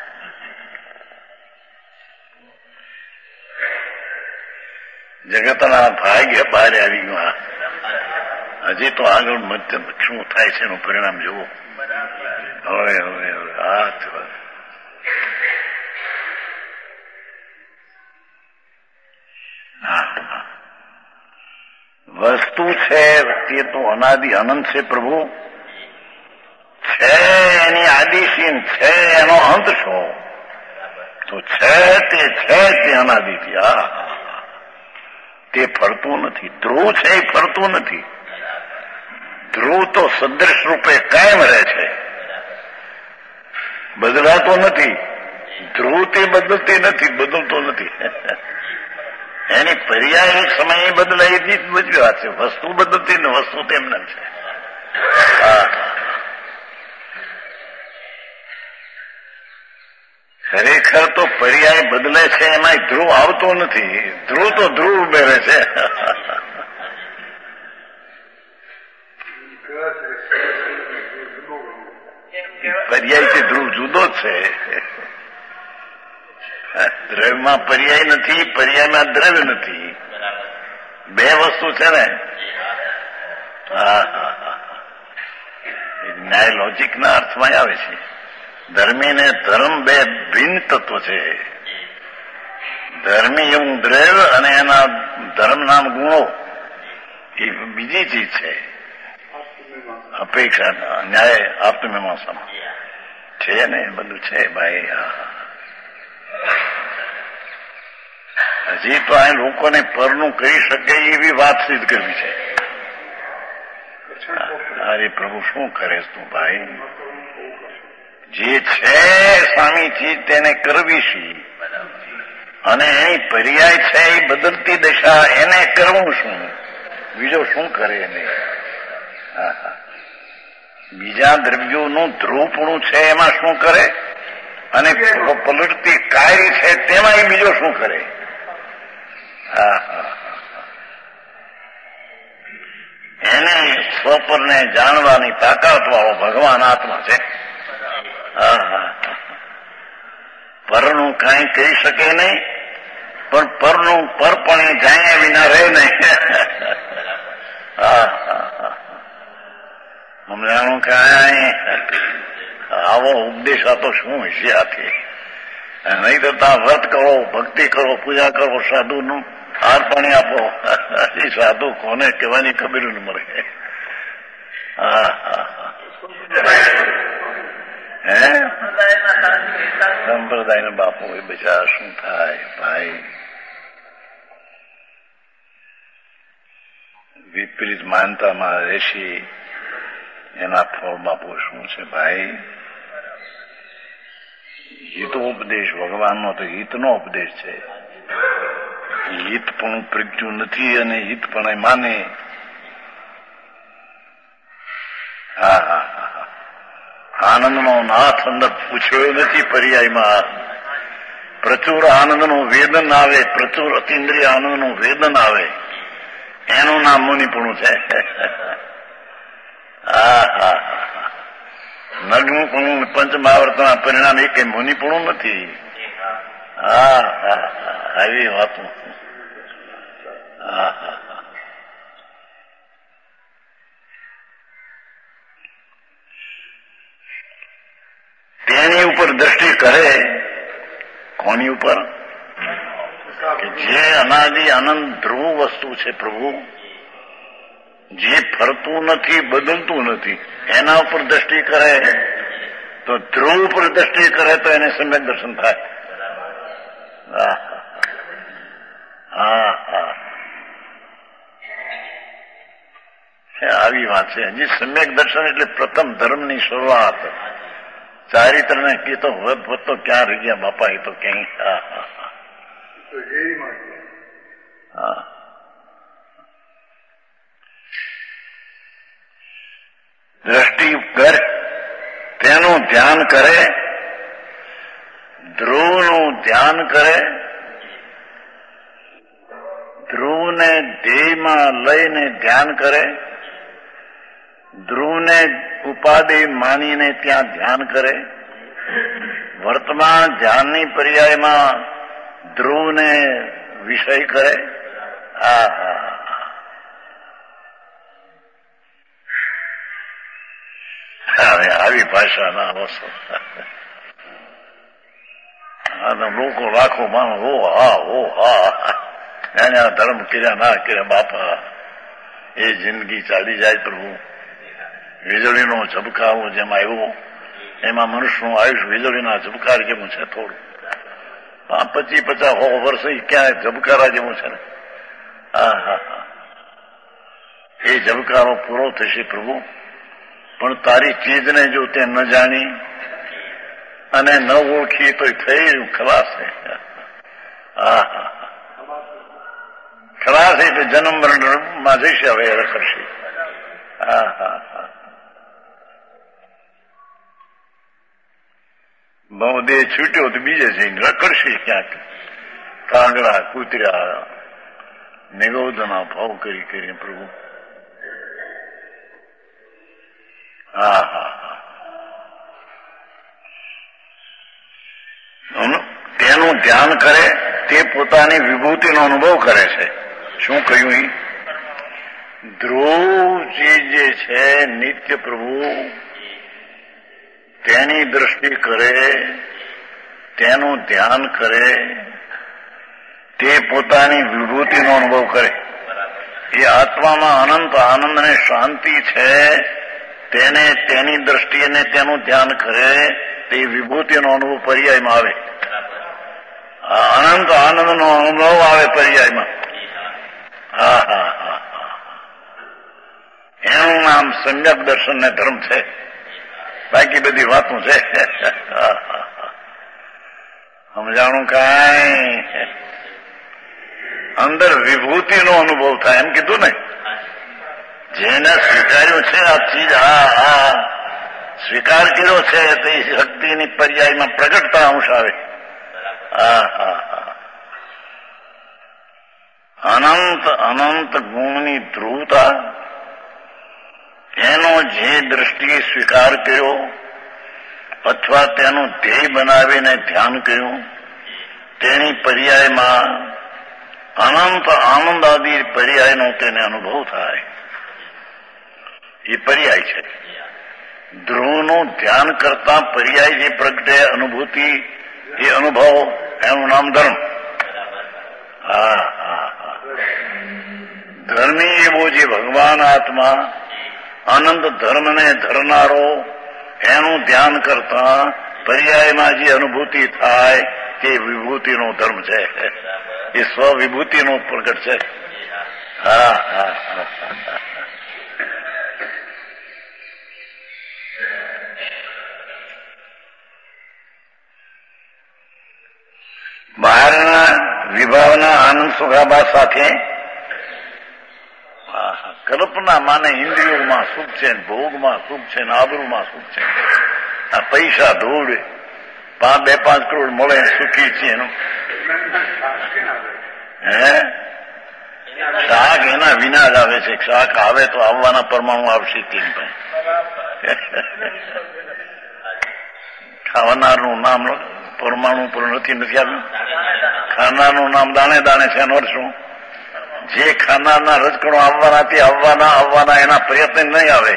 જગતના ભાગ્ય બહાર આવી ગયું. હજી તો આગળ મધ્ય શું થાય છે એનું પરિણામ જુઓ. હવે હવે હવે આ વસ્તુ છે તે તો અનાદિ અનંત છે પ્રભુ. છે એની આદિશીન છે, એનો અંત શું? તો છે તે છે તે અનાદિથી. આ તે ફરતું નથી. ધ્રુવ છે એ ફરતું નથી. ધ્રુવ તો સદૃશ રૂપે કાયમ રહે છે, બદલાતો નથી. ધ્રુવ તે બદલતી નથી, બદલતો નથી. એની પર્યાય એક સમયે બદલાય જ બધી વાત છે. વસ્તુ બદલતી ને વસ્તુ તેમને છે. ખરેખર તો પર્યાય બદલે છે, એમાં ધ્રુવ આવતો નથી. ધ્રુવ તો ધ્રુવ બેરે છે. પર્યાયથી ધ્રુવ જુદો જ છે. દ્રવ્યમાં પર્યાય નથી, પર્યાયમાં દ્રવ્ય નથી. બે વસ્તુ છે ને. હા હા હા ન્યાય લોજિકના અર્થમાં આવે છે. ધર્મી ને ધર્મ બે ભિન્ન તત્વો છે. ધર્મી એવું દ્રવ્ય અને એના ધર્મ નામ ગુણો એ બીજી ચીજ છે. અપેક્ષા ન્યાય આત્મમીમાંસામાં છે ને બધું છે ભાઈ. હજી તો આ લોકોને પરનું કરી શકે એવી વાત સિદ્ધ કરવી છે. અરે પ્રભુ શું કરે તું ભાઈ? જે છે સ્વામી ચીજ તેને કરવી છે, અને એની પર્યાય છે એ બદલતી દશા, એને કરવું શું? બીજો શું કરે એને? બીજા દ્રવ્યોનું ધ્રુવપણું છે એમાં શું કરે? અને પલટતી કાર્ય છે તેમાં એ બીજો શું કરે? હા હા એને સ્વપરને જાણવાની તાકાત વાળો ભગવાન આત્મા છે. હા હા પરનું કાંઈ કહી શકે નહીં, પણ પરનું પરપણે જાણ્યા વિના રહે નહીં. હા હા હમણાં કાંઈ આવો ઉપદેશ આપો શું હશે આથી? નહીં તો ત્યાં વ્રત કરો, ભક્તિ કરો, પૂજા કરો, સાધુનું હાર પાણી આપો. એ સાધુ કોને કહેવાની ખબર ન મળે. હા હા હે સંપ્રદાયના બાપુ એ બધા શું થાય ભાઈ? વિપરીત માનતામાં રહેશે એના ફળ બાપુ શું છે ભાઈ? હિતોપદેશ ભગવાનનો તો હિતનો ઉપદેશ છે. હિત પણ પ્રજ્ઞું નથી અને હિત પણ માને. હા હા હા આનંદનો નાથ અંદર પૂછ્યો નથી. પર્યાયમાં પ્રચુર આનંદનું વેદન આવે, પ્રચુર અતિન્દ્રિય આનંદનું વેદન આવે, એનું નામ મુનિપણું છે. હા હા નગ્ન પણ પંચમહાવર્તના પરિણામ એ કઈ મુનિપણું નથી. હા હા આવી વાતો. હા હા તેની ઉપર દ્રષ્ટિ કરે. કોની ઉપર? કે જે અનાદિ અનંત ધ્રુવ વસ્તુ છે પ્રભુ, જે ફરતું નથી, બદલતું નથી, એના ઉપર દ્રષ્ટિ કરે તો ધ્રુવ ઉપર દ્રષ્ટિ કરે તો એને સમ્યક દર્શન થાય. હા હા હા આવી વાત છે. હજી સમ્યક દર્શન એટલે પ્રથમ ધર્મની શરૂઆત. ચારિત્ર ને કીતો વધ વધતો ક્યાં રહી ગયા બાપા? એ તો ક્યાંય. હા દ્રષ્ટિ કર, તેનું ધ્યાન કરે, ધ્રુવનું ધ્યાન કરે, ધ્રુવને ધ્યેયમાં લઈને ધ્યાન કરે, ધ્રુવને ઉપાધિ માનીને ત્યાં ધ્યાન કરે, વર્તમાન ધ્યાનની પર્યાયમાં ધ્રુવને વિષય કરે. આ હવે આવી ભાષાના અવસર લોકો લાખો માણસ ઓ હા ઓ હા એને ધર્મ કર્યા ના કર્યા બાપા એ જિંદગી ચાલી જાય પ્રભુ. વીજળીનો ઝબકારો જેમ આવ્યો એમાં મનુષ્યનું આયુષ્ય વીજળીના ઝબકાર જેવું છે. થોડું પચીસ પચાસ હો વર્ષ ક્યાં ઝબકારા જેવું છે ને. હા હા હા એ ઝબકારો પૂરો થશે પ્રભુ. પણ તારી ચીજને જો તે ન જાણી અને ન ઓળખી તો થઈ ખલાસ છે. હા હા ખલાસ એટલે જન્મ મરણમાં જઈશે હવે રખડશે. હા હા હા બહુ દેહ છૂટ્યો તો બીજે જઈને રખડશે ક્યાંક. કાંગડા કૂતર્યા નિગોદના ભાવ કરી કરીને પ્રભુ. હા હા હા તેનું ધ્યાન કરે તે પોતાની વિભૂતિનો અનુભવ કરે છે. શું કહ્યું? એ ધ્રુવ ચીજ જે છે નિત્ય પ્રભુ તેની દ્રષ્ટિ કરે, તેનું ધ્યાન કરે, તે પોતાની વિભૂતિનો અનુભવ કરે. એ આત્મામાં અનંત આનંદ અને શાંતિ છે. તેને તેની દ્રષ્ટિએ તેનું ધ્યાન કરે તે વિભૂતિનો અનુભવ પર્યાયમાં આવે. અનંત આનંદનો અનુભવ આવે પર્યાયમાં. હા હા હા એનું નામ સમ્યક દર્શન ને ધર્મ છે. બાકી બધી વાતો છે. સમજાણું કાંઈ અંદર વિભૂતિનો અનુભવ થાય એમ કીધું ને. જેને સ્વીકાર્યું છે આ ચીજ હા હા સ્વીકાર કર્યો છે તે શક્તિની પર્યાયમાં પ્રગટતા અંશ આવે. હા હા હા અનંત અનંત ગુણની ધ્રુવતા એનો જે દ્રષ્ટિએ સ્વીકાર કર્યો અથવા તેનું ધ્યેય બનાવીને ધ્યાન કર્યું તેની પર્યાયમાં અનંત આનંદ આદિ પર્યાયનો તેને અનુભવ થાય. એ પર્યાય છે. ધ્રુવનું ધ્યાન કરતા પર્યાય જે પ્રગટે અનુભૂતિ એ અનુભવ એનું નામ ધર્મ. હા હા હા ધર્મી એવો જે ભગવાન આત્મા આનંદ ધર્મને ધરનારો એનું ધ્યાન કરતા પર્યાયમાં જે અનુભૂતિ થાય તે વિભૂતિનો ધર્મ છે. એ સ્વવિભૂતિનો પ્રગટ છે. હા હા હા બહારના વિભાવના આનંદ સુખાભાસ સાથે કલ્પના માને ઇન્દ્રિયોમાં સુખ છે, ભોગમાં સુખ છે, આબરૂમાં સુખ છે. આ પૈસા ધૂળ પાંચ બે પાંચ કરોડ મળે સુખી છે એનું. હે શાક એના વિના જ આવે છે. શાક આવે તો આવવાના પરમાણુ આવશે તેની પાસે. ખાવાનારનું નામ પરમાણુ પર નથી નથી આવ્યું. ખાનારનું નામ દાણે દાણે છે. એનો શું? જે ખાનારના રજકણો આવવાના તે આવવાના આવવાના એના પ્રયત્ન નહીં આવે.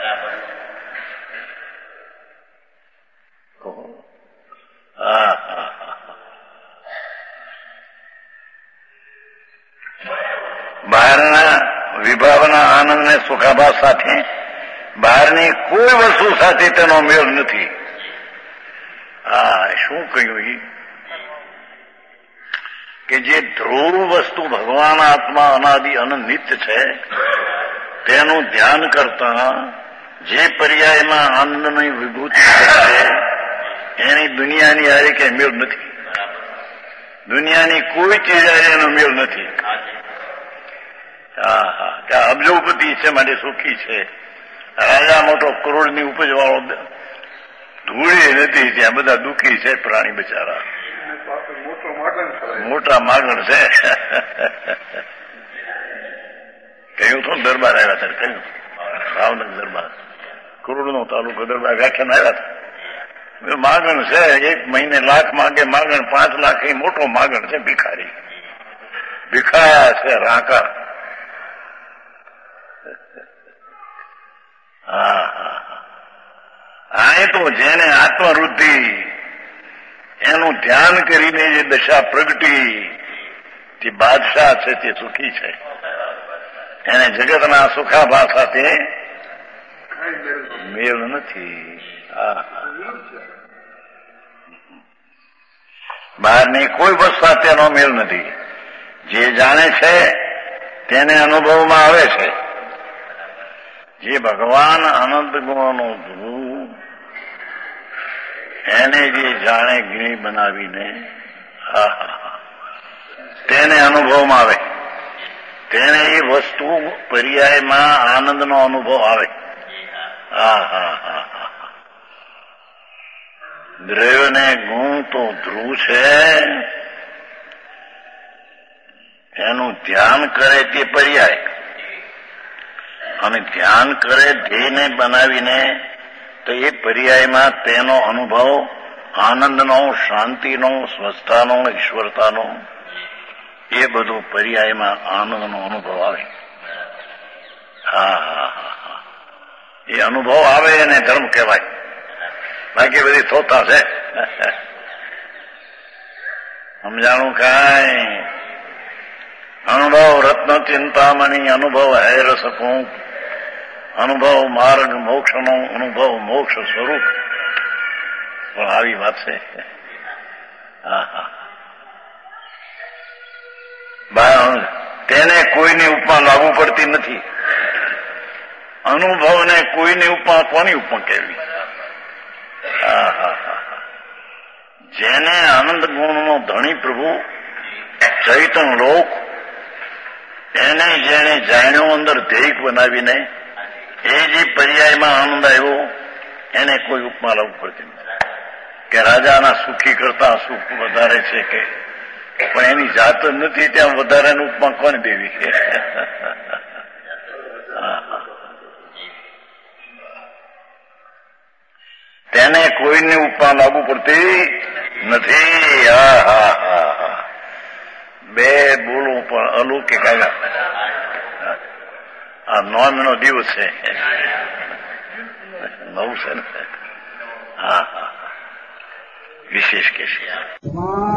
હા હા બહારના વિભાવના આનંદ ને સુખાભાસ સાથે બહારની કોઈ વસ્તુ સાથે તેનો મેળ નથી. હા શું કહ્યું? એ કે જે ધ્રુવ વસ્તુ ભગવાન આત્મા અનાદિ અનંત નિત્ય છે તેનું ધ્યાન કરતા જે પર્યાયમાં આનંદની વિભૂતિ છે એની દુનિયાની હારે કઈ મેળ નથી. દુનિયાની કોઈ ચીજ હારે એનો મેળ નથી. હા હા ત્યાં અબજોપતિ છે માટે સુખી છે. રાજા મોટો કરોડની ઉપજ વાળો ધૂળે નથી, ત્યાં બધા દુઃખી છે પ્રાણી બિચારા, મોટા માગણ છે. કહ્યું તો દરબાર આવ્યા હતા, કહ્યું ભાવનગર દરબાર, કરોડનો તાલુકો દરબાર વ્યાખ્યાન આવ્યા હતા. માગણ છે, એક મહિને લાખ માગે માગણ, પાંચ લાખ એ મોટો માગણ છે, ભિખારી ભિખાયા છે રાંકા. હા હા આ તો જેને આત્મવૃદ્ધિ એનું ધ્યાન કરીને જે દશા પ્રગટી તે બાદશાહ છે, તે સુખી છે. એને જગતના સુખાભા સાથે મેળ નથી. બહારની કોઈ વસ્તુ સાથે એનો મેળ નથી. જે જાણે છે તેને અનુભવમાં આવે છે. જે ભગવાન આનંદ ગુણોનો ધ્રુવ એને જે જાણે ગીણી બનાવીને તેને અનુભવમાં આવે, તેને એ વસ્તુ પર્યાયમાં આનંદનો અનુભવ આવે. હા હા હા હા દ્રવ્યને ગુણ તો ધ્રુવ છે, એનું ધ્યાન કરે તે પર્યાય, અને ધ્યાન કરે ધ્યેયને બનાવીને તો એ પર્યાયમાં તેનો અનુભવ આનંદનો, શાંતિનો, સ્વસ્થતાનો, ઈશ્વરતાનો, એ બધું પર્યાયમાં આનંદનો અનુભવ આવે. હા હા હા એ અનુભવ આવે એને ધર્મ કહેવાય. બાકી બધી થોતા છે. સમજાણું કાંઈ? અનુભવ રત્ન ચિંતામણી, અનુભવ હેર શકું, અનુભવ માર્ગ મોક્ષનો, અનુભવ મોક્ષ સ્વરૂપ. પણ આવી વાત છે. હા હા તેને કોઈની ઉપમા લાગુ પડતી નથી. અનુભવને કોઈની ઉપમા કોની ઉપમા કહેવી? હા હા હા જેને આનંદ ગુણનો ધણી પ્રભુ ચૈતન લોક, એને જેને જાણ્યો અંદર ધ્યેય બનાવીને એ જે પર્યાયમાં આનંદ આવ્યો, એને કોઈ ઉપમા લાગુ પડતી નથી. કે રાજાના સુખી કરતા સુખ વધારે છે કે, પણ એની જાત જ નથી, ત્યાં વધારાનું ઉપમા કોને દેવી? તેને કોઈની ઉપમા લાગુ પડતી નથી. હા હા હા હા બે બોલું પણ અલૌકિક આવ્યા. આ નોમનો દિવસ છે, નવું છે ને. હા હા વિશેષ કે છે.